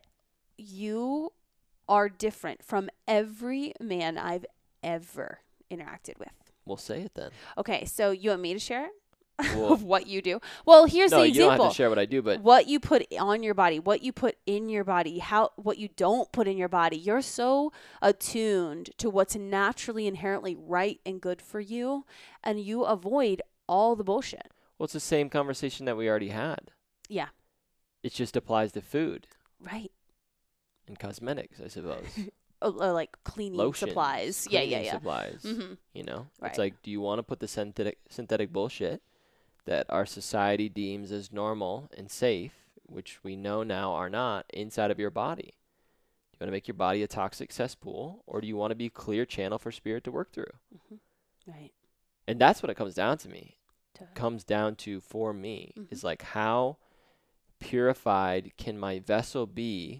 you are different from every man I've ever interacted with. We'll say it then. Okay, so you want me to share it? Well, Of what you do? Well, here's no, the you don't example. have to share what I do, but What you put on your body, what you put in your body, what you don't put in your body. You're so attuned to what's naturally inherently right and good for you, and you avoid all the bullshit. well, it's the same conversation that we already had. Yeah. It just applies to food Right. and cosmetics, I suppose. Or like cleaning Lotions, supplies. cleaning Yeah. supplies. Mm-hmm. You know, Right. it's like, do you want to put the synthetic bullshit that our society deems as normal and safe, which we know now are not, inside of your body? Do you want to make your body a toxic cesspool, or do you want to be a clear channel for spirit to work through? Right. And that's what it comes down to me. Totally. Comes down to for me Mhm. is like, how purified can my vessel be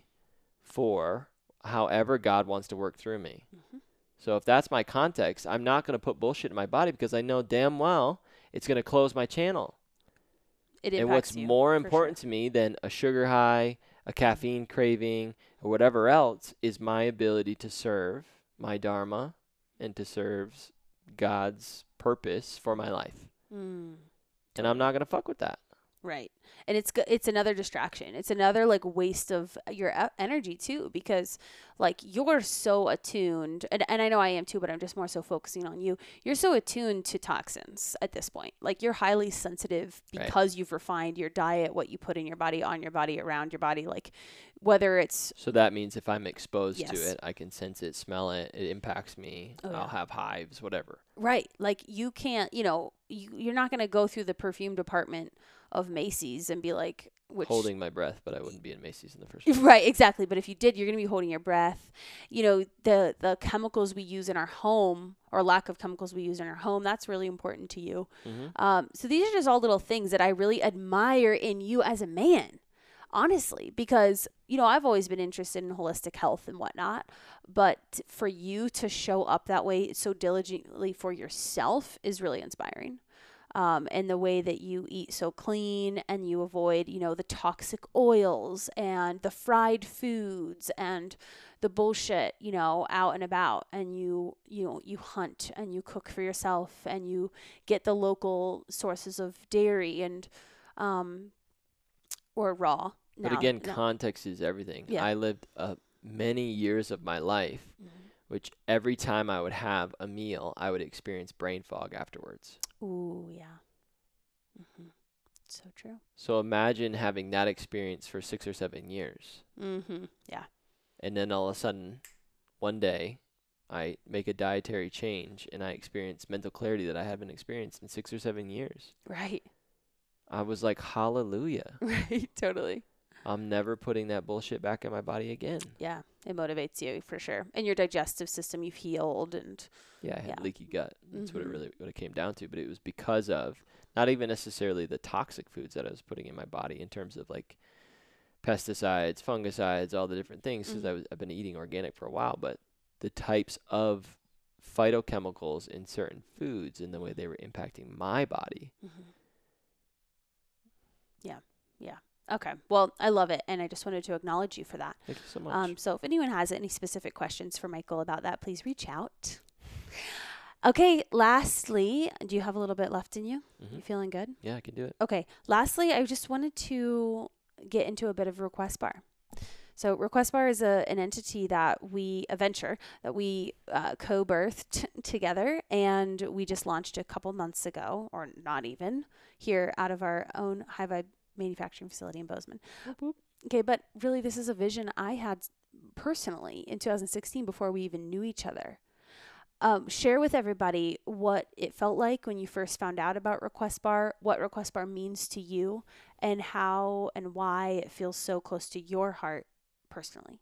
for however God wants to work through me? Mhm. So if that's my context, I'm not going to put bullshit in my body because I know damn well it's going to close my channel. It And impacts what's you, more for important to me than a sugar high, a caffeine craving, or whatever else is my ability to serve my dharma and to serve God's purpose for my life. sure. And I'm not going to fuck with that. Right. And it's another distraction. It's another like waste of your energy too, because like you're so attuned, and I know I am too, but I'm just more so focusing on you. You're so attuned to toxins at this point. Like you're highly sensitive Right. because you've refined your diet, what you put in your body, on your body, around your body, like whether it's So that means if I'm exposed Yes. to it, I can sense it, smell it, it impacts me, Oh, I'll yeah. have hives, whatever. right, like you can't, you're not going to go through the perfume department of Macy's and be like, Holding my breath, but I wouldn't be in Macy's in the first place. Right, exactly. But if you did, you're going to be holding your breath. The chemicals we use in our home, or lack of chemicals we use in our home, that's really important to you. Mm-hmm. So these are just all little things that I really admire in you as a man, honestly, because, I've always been interested in holistic health and whatnot. But for you to show up that way so diligently for yourself is really inspiring. And the way that you eat so clean and you avoid, the toxic oils and the fried foods and the bullshit, out and about, and you hunt and you cook for yourself and you get the local sources of dairy and, or raw. But now, again, no. context is everything. Yeah. I lived many years of my life, which every time I would have a meal, I would experience brain fog afterwards. Ooh, yeah. So true. So imagine having that experience for 6 or 7 years. Yeah. And then all of a sudden, one day, I make a dietary change and I experience mental clarity that I haven't experienced in 6 or 7 years. Right. I was like, hallelujah. Right. Totally. I'm never putting that bullshit back in my body again. Yeah, it motivates you for sure. And your digestive system, you've healed, and Yeah, I had Yeah. leaky gut. That's what Mhm. it came down to. But it was because of not even necessarily the toxic foods that I was putting in my body in terms of like pesticides, fungicides, all the different things. Because I've been eating organic for a while, but the types of phytochemicals in certain foods and the way they were impacting my body. yeah. Okay. Well, I love it, and I just wanted to acknowledge you for that. Thank you so much. So if anyone has any specific questions for Michael about that, please reach out. Okay. Lastly, do you have a little bit left in you? Mhm. You feeling good? Yeah, I can do it. Okay. Lastly, I just wanted to get into a bit of a request bar. So Request Bar is an entity that a venture that we co-birthed together, and we just launched a couple months ago, or not even, here out of our own High Vibe manufacturing facility in Bozeman. Okay, but really this is a vision I had personally in 2016 before we even knew each other. Share with everybody what it felt like when you first found out about Request Bar, what Request Bar means to you, and how and why it feels so close to your heart personally.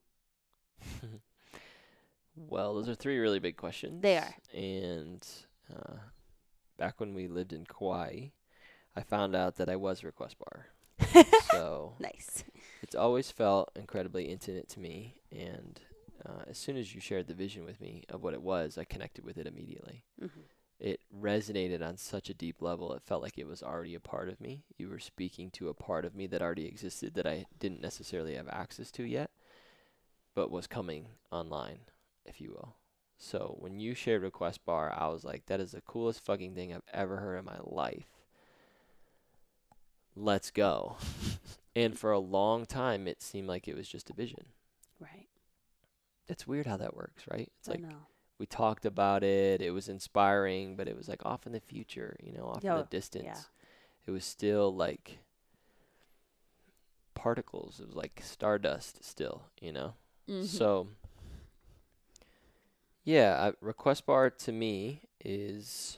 Well, those are three really big questions. They are. And back when we lived in Kauai, I found out that I was Request Bar. So Nice. it's always felt incredibly intimate to me. And as soon as you shared the vision with me of what it was, I connected with it immediately. Mm-hmm. It resonated on such a deep level. It felt like it was already a part of me. You were speaking to a part of me that already existed that I didn't necessarily have access to yet, but was coming online, if you will. So when you shared Request Bar, I was like, that is the coolest fucking thing I've ever heard in my life. Let's go. And for a long time, it seemed like it was just a vision. Right. It's weird how that works, right? It's I like know. we talked about it. It was inspiring, but it was like off in the future, off in the distance. Yeah. It was still like particles. It was like stardust still, Mm-hmm. So, yeah, Request Bar to me is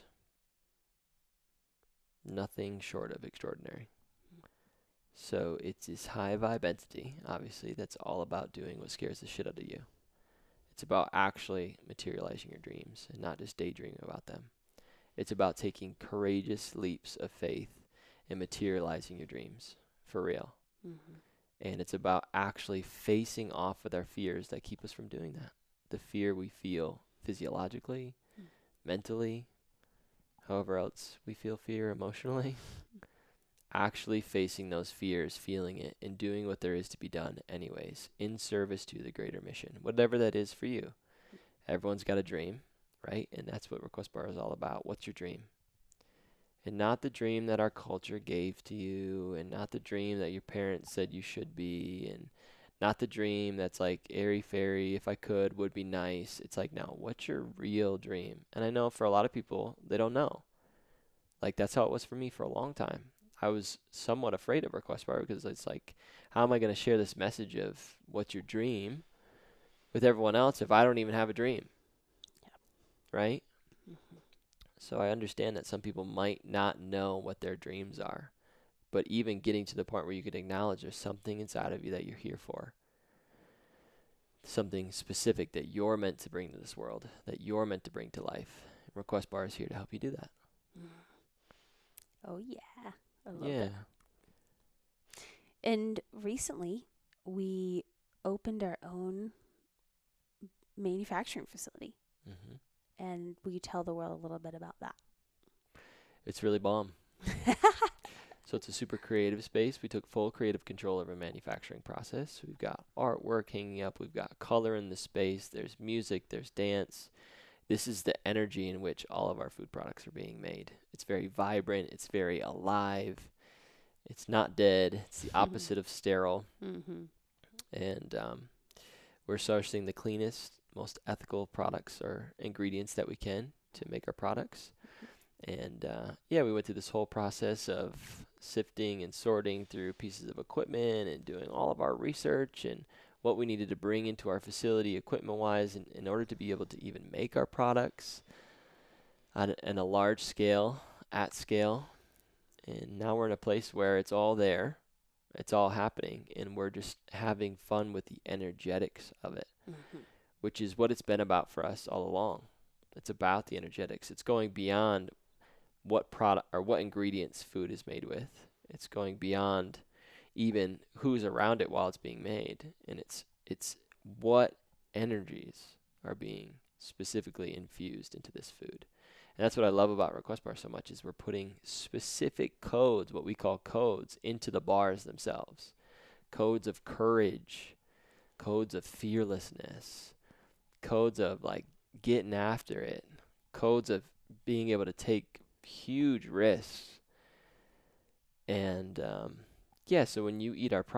nothing short of extraordinary. So it's this high vibe entity, obviously, that's all about doing what scares the shit out of you. It's about actually materializing your dreams and not just daydreaming about them. It's about taking courageous leaps of faith and materializing your dreams for real. Mm-hmm. And it's about actually facing off with our fears that keep us from doing that. The fear we feel physiologically, mentally, however else we feel fear emotionally. Actually facing those fears, feeling it, and doing what there is to be done anyways, in service to the greater mission, whatever that is for you. Everyone's got a dream, right? And that's what Request Bar is all about. What's your dream? And not the dream that our culture gave to you, and not the dream that your parents said you should be, and not the dream that's like airy-fairy, if I could, would be nice. It's like, no, what's your real dream? And I know for a lot of people, they don't know. Like, that's how it was for me for a long time. I was somewhat afraid of Request Bar because it's like, how am I going to share this message of what's your dream with everyone else if I don't even have a dream? Yeah. Right? Mm-hmm. So I understand that some people might not know what their dreams are, but even getting to the point where you could acknowledge there's something inside of you that you're here for, something specific that you're meant to bring to this world, that you're meant to bring to life. Request Bar is here to help you do that. Oh, yeah. I love Yeah. it. And recently, we opened our own manufacturing facility. Mm-hmm. And will you tell the world a little bit about that? It's really bomb. So it's a super creative space. We took full creative control of our manufacturing process. We've got artwork hanging up. We've got color in the space. There's music. There's dance. This is the energy in which all of our food products are being made. It's very vibrant. It's very alive. It's not dead. It's the opposite of sterile. Mm-hmm. And we're sourcing the cleanest, most ethical products or ingredients that we can to make our products. And yeah, we went through this whole process of sifting and sorting through pieces of equipment and doing all of our research and what we needed to bring into our facility equipment-wise in order to be able to even make our products on a large scale, at scale. And now we're in a place where it's all there, it's all happening, and we're just having fun with the energetics of it, which is what it's been about for us all along. It's about the energetics. It's going beyond what product or what ingredients food is made with. It's going beyond even who's around it while it's being made, and it's what energies are being specifically infused into this food. And that's what I love about Request Bar so much is we're putting specific codes, what we call codes, into the bars themselves. Codes of courage, codes of fearlessness, codes of like getting after it, codes of being able to take huge risks. And yeah, so when you eat our product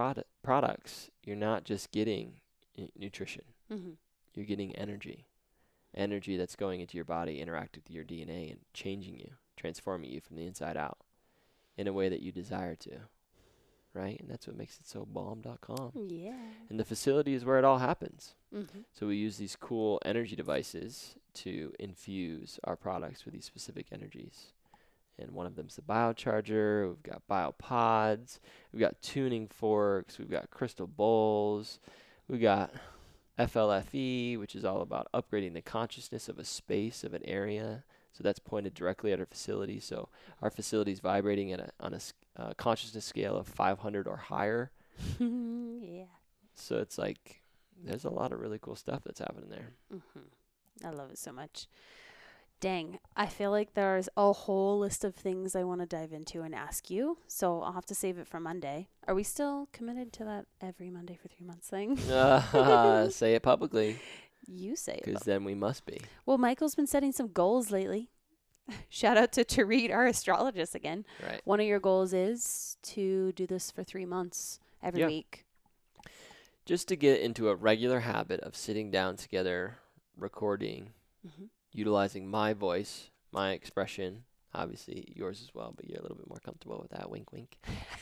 products, you're not just getting nutrition. Mm-hmm. You're getting energy that's going into your body, interacting with your DNA and changing you, transforming you from the inside out in a way that you desire to, right? And that's what makes it so balm.com. Yeah. And the facility is where it all happens. Mm-hmm. So we use these cool energy devices to infuse our products with these specific energies. And one of them's the biocharger. We've got biopods. We've got tuning forks. We've got crystal bowls. We've got FLFE, which is all about upgrading the consciousness of a space, of an area. So that's pointed directly at our facility. So our facility is vibrating at on a consciousness scale of 500 or higher. Yeah. So it's like there's a lot of really cool stuff that's happening there. Mm-hmm. I love it so much. Dang, I feel like there's a whole list of things I want to dive into and ask you. So I'll have to save it for Monday. Are we still committed to that every Monday for 3 months thing? Say it publicly. You say it. Because then we must be. Well, Michael's been setting some goals lately. Shout out to Tareed, our astrologist again. Right. One of your goals is to do this for 3 months every week. Just to get into a regular habit of sitting down together, recording, utilizing my voice, my expression, obviously yours as well, but you're a little bit more comfortable with that. Wink, wink.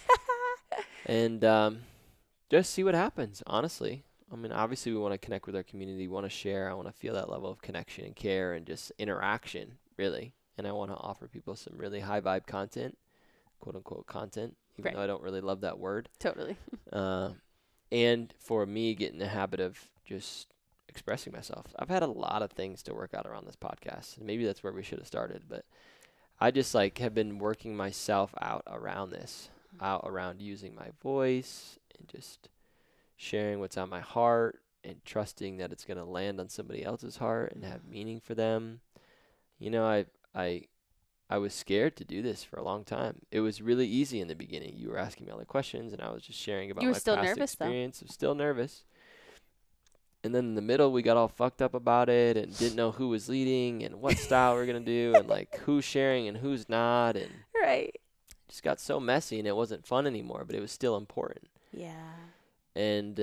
And just see what happens, honestly. I mean, obviously we want to connect with our community. We want to share. I want to feel that level of connection and care and just interaction, really. And I want to offer people some really high vibe content, quote unquote content, even though I don't really love that word. Totally. And for me, get in the habit of just expressing myself. I've had a lot of things to work out around this podcast. And maybe that's where we should have started. But I just have been working myself out around this, out around using my voice and just sharing what's on my heart and trusting that it's going to land on somebody else's heart and have meaning for them. You know, I was scared to do this for a long time. It was really easy in the beginning. You were asking me all the questions, and I was just sharing about my past experience. I was still nervous. And then in the middle, we got all fucked up about it and didn't know who was leading and what style we were going to do and, who's sharing and who's not. And it just got so messy, and it wasn't fun anymore, but it was still important. Yeah. And,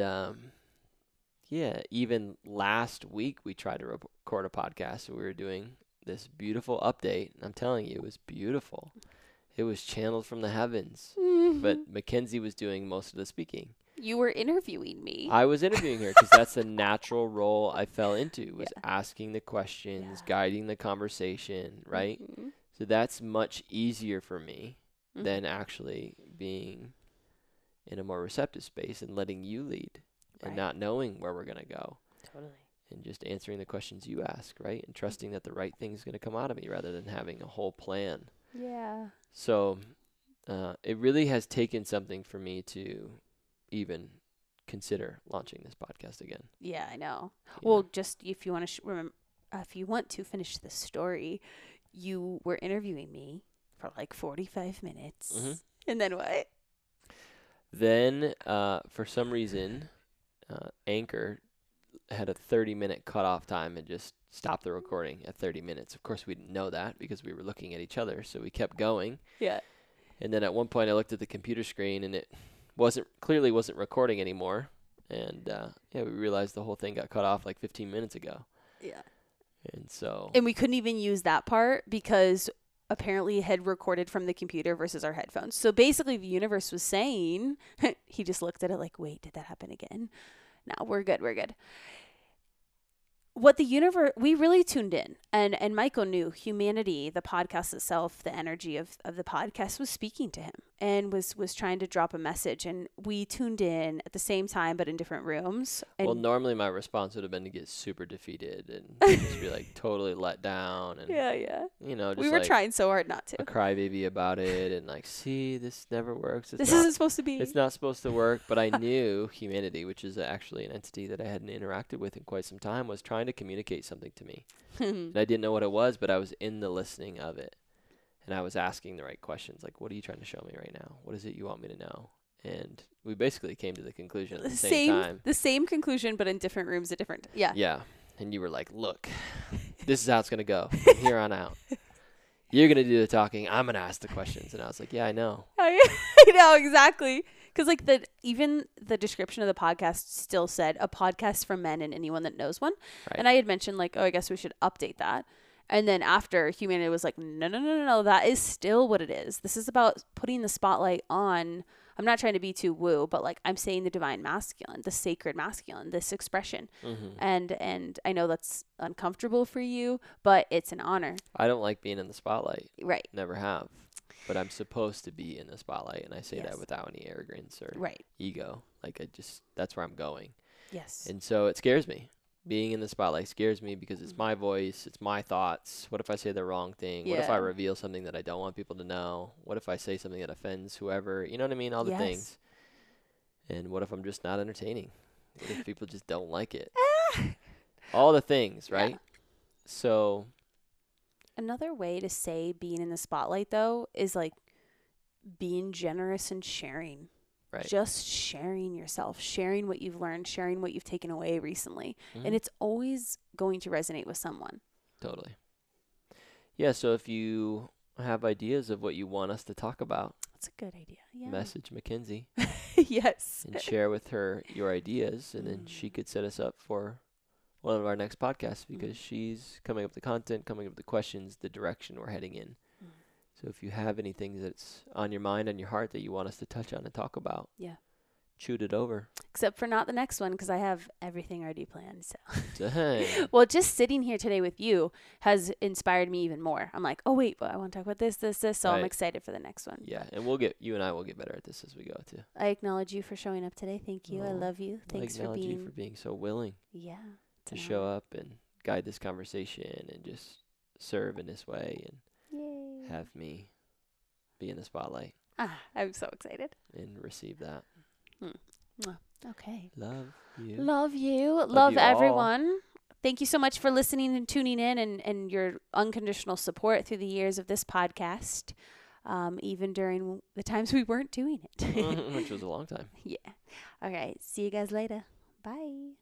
even last week, we tried to record a podcast, and we were doing this beautiful update. I'm telling you, it was beautiful. It was channeled from the heavens. But Mackenzie was doing most of the speaking. You were interviewing me. I was interviewing her because that's the natural role I fell into, was asking the questions, guiding the conversation, right? So that's much easier for me than actually being in a more receptive space and letting you lead and not knowing where we're going to go. Totally. And just answering the questions you ask, right? And trusting that the right thing is going to come out of me rather than having a whole plan. Yeah. So it really has taken something for me to even consider launching this podcast again. Yeah, I know. Well, just if you want to if you want to finish the story, you were interviewing me for 45 minutes. And then what? Then for some reason, Anchor had a 30-minute cutoff time and just stopped the recording at 30 minutes. Of course, we didn't know that because we were looking at each other, so we kept going. Yeah. And then at one point, I looked at the computer screen, and it clearly wasn't recording anymore. And we realized the whole thing got cut off 15 minutes ago. Yeah. And we couldn't even use that part because apparently it had recorded from the computer versus our headphones. So basically the universe was saying, he just looked at it wait, did that happen again? No, we're good. What the universe, we really tuned in, and Michael knew humanity, the podcast itself, the energy of the podcast was speaking to him and was trying to drop a message, and we tuned in at the same time but in different rooms. Well, normally my response would have been to get super defeated and just be totally let down and just we were trying so hard not to. A crybaby about it and see, this never works. This isn't supposed to be. It's not supposed to work, but I knew humanity, which is actually an entity that I hadn't interacted with in quite some time, was trying to communicate something to me. And I didn't know what it was, but I was in the listening of it. And I was asking the right questions, what are you trying to show me right now? What is it you want me to know? And we basically came to the conclusion at the same time. The same conclusion, but in different rooms at different. Yeah. Yeah. And you were like, look, this is how it's going to go from here on out. You're going to do the talking. I'm going to ask the questions. And I was like, yeah, I know. I know, exactly. Because like even the description of the podcast still said a podcast for men and anyone that knows one. Right. And I had mentioned like, oh, I guess we should update that. And then after Humanity was like, no, that is still what it is. This is about putting the spotlight on, I'm not trying to be too woo, but like I'm saying the divine masculine, the sacred masculine, this expression. And I know that's uncomfortable for you, but it's an honor. I don't like being in the spotlight. Right. Never have. But I'm supposed to be in the spotlight, and I say Yes. that without any arrogance or Right. ego. Like that's where I'm going. Yes. And so it scares me. Being in the spotlight scares me because it's my voice, it's my thoughts. What if I say the wrong thing? What if I Yeah. reveal something that I don't want people to know? What if I say something that offends whoever? You know what I mean? All the Yes. things. And what if I'm just not entertaining? What if people just don't like it? All the things, right? Yeah. So Another way to say being in the spotlight, though, is like being generous and sharing. Right. Just sharing yourself, sharing what you've learned, sharing what you've taken away recently. Mhm. And it's always going to resonate with someone. Totally. Yeah, so if you have ideas of what you want us to talk about, That's a good idea. Yeah. message Mackenzie Yes. and share with her your ideas, and then she could set us up for one of our next podcasts because she's coming up with the content, coming up with the questions, the direction we're heading in. So if you have anything that's on your mind and your heart that you want us to touch on and talk about, Yeah. shoot it over. Except for not the next one because I have everything already planned. So. Dang. Well, just sitting here today with you has inspired me even more. I'm like, oh, wait, but I want to talk about this. So I'm Right. excited for the next one. Yeah, and you and I will get better at this as we go too. I acknowledge you for showing up today. Thank you. I Oh, love you. Thanks I for acknowledge being. you for being so willing Yeah. it's to an show honor. up and guide this conversation and just serve in this way and Yay. have me be in the spotlight I'm so excited. and receive that. Okay. Love you. Love you. you Love all. everyone. Thank you so much for listening and tuning in and your unconditional support through the years of this podcast, even during the times we weren't doing it. Which was a long time. Yeah. All right. See you guys later. Bye.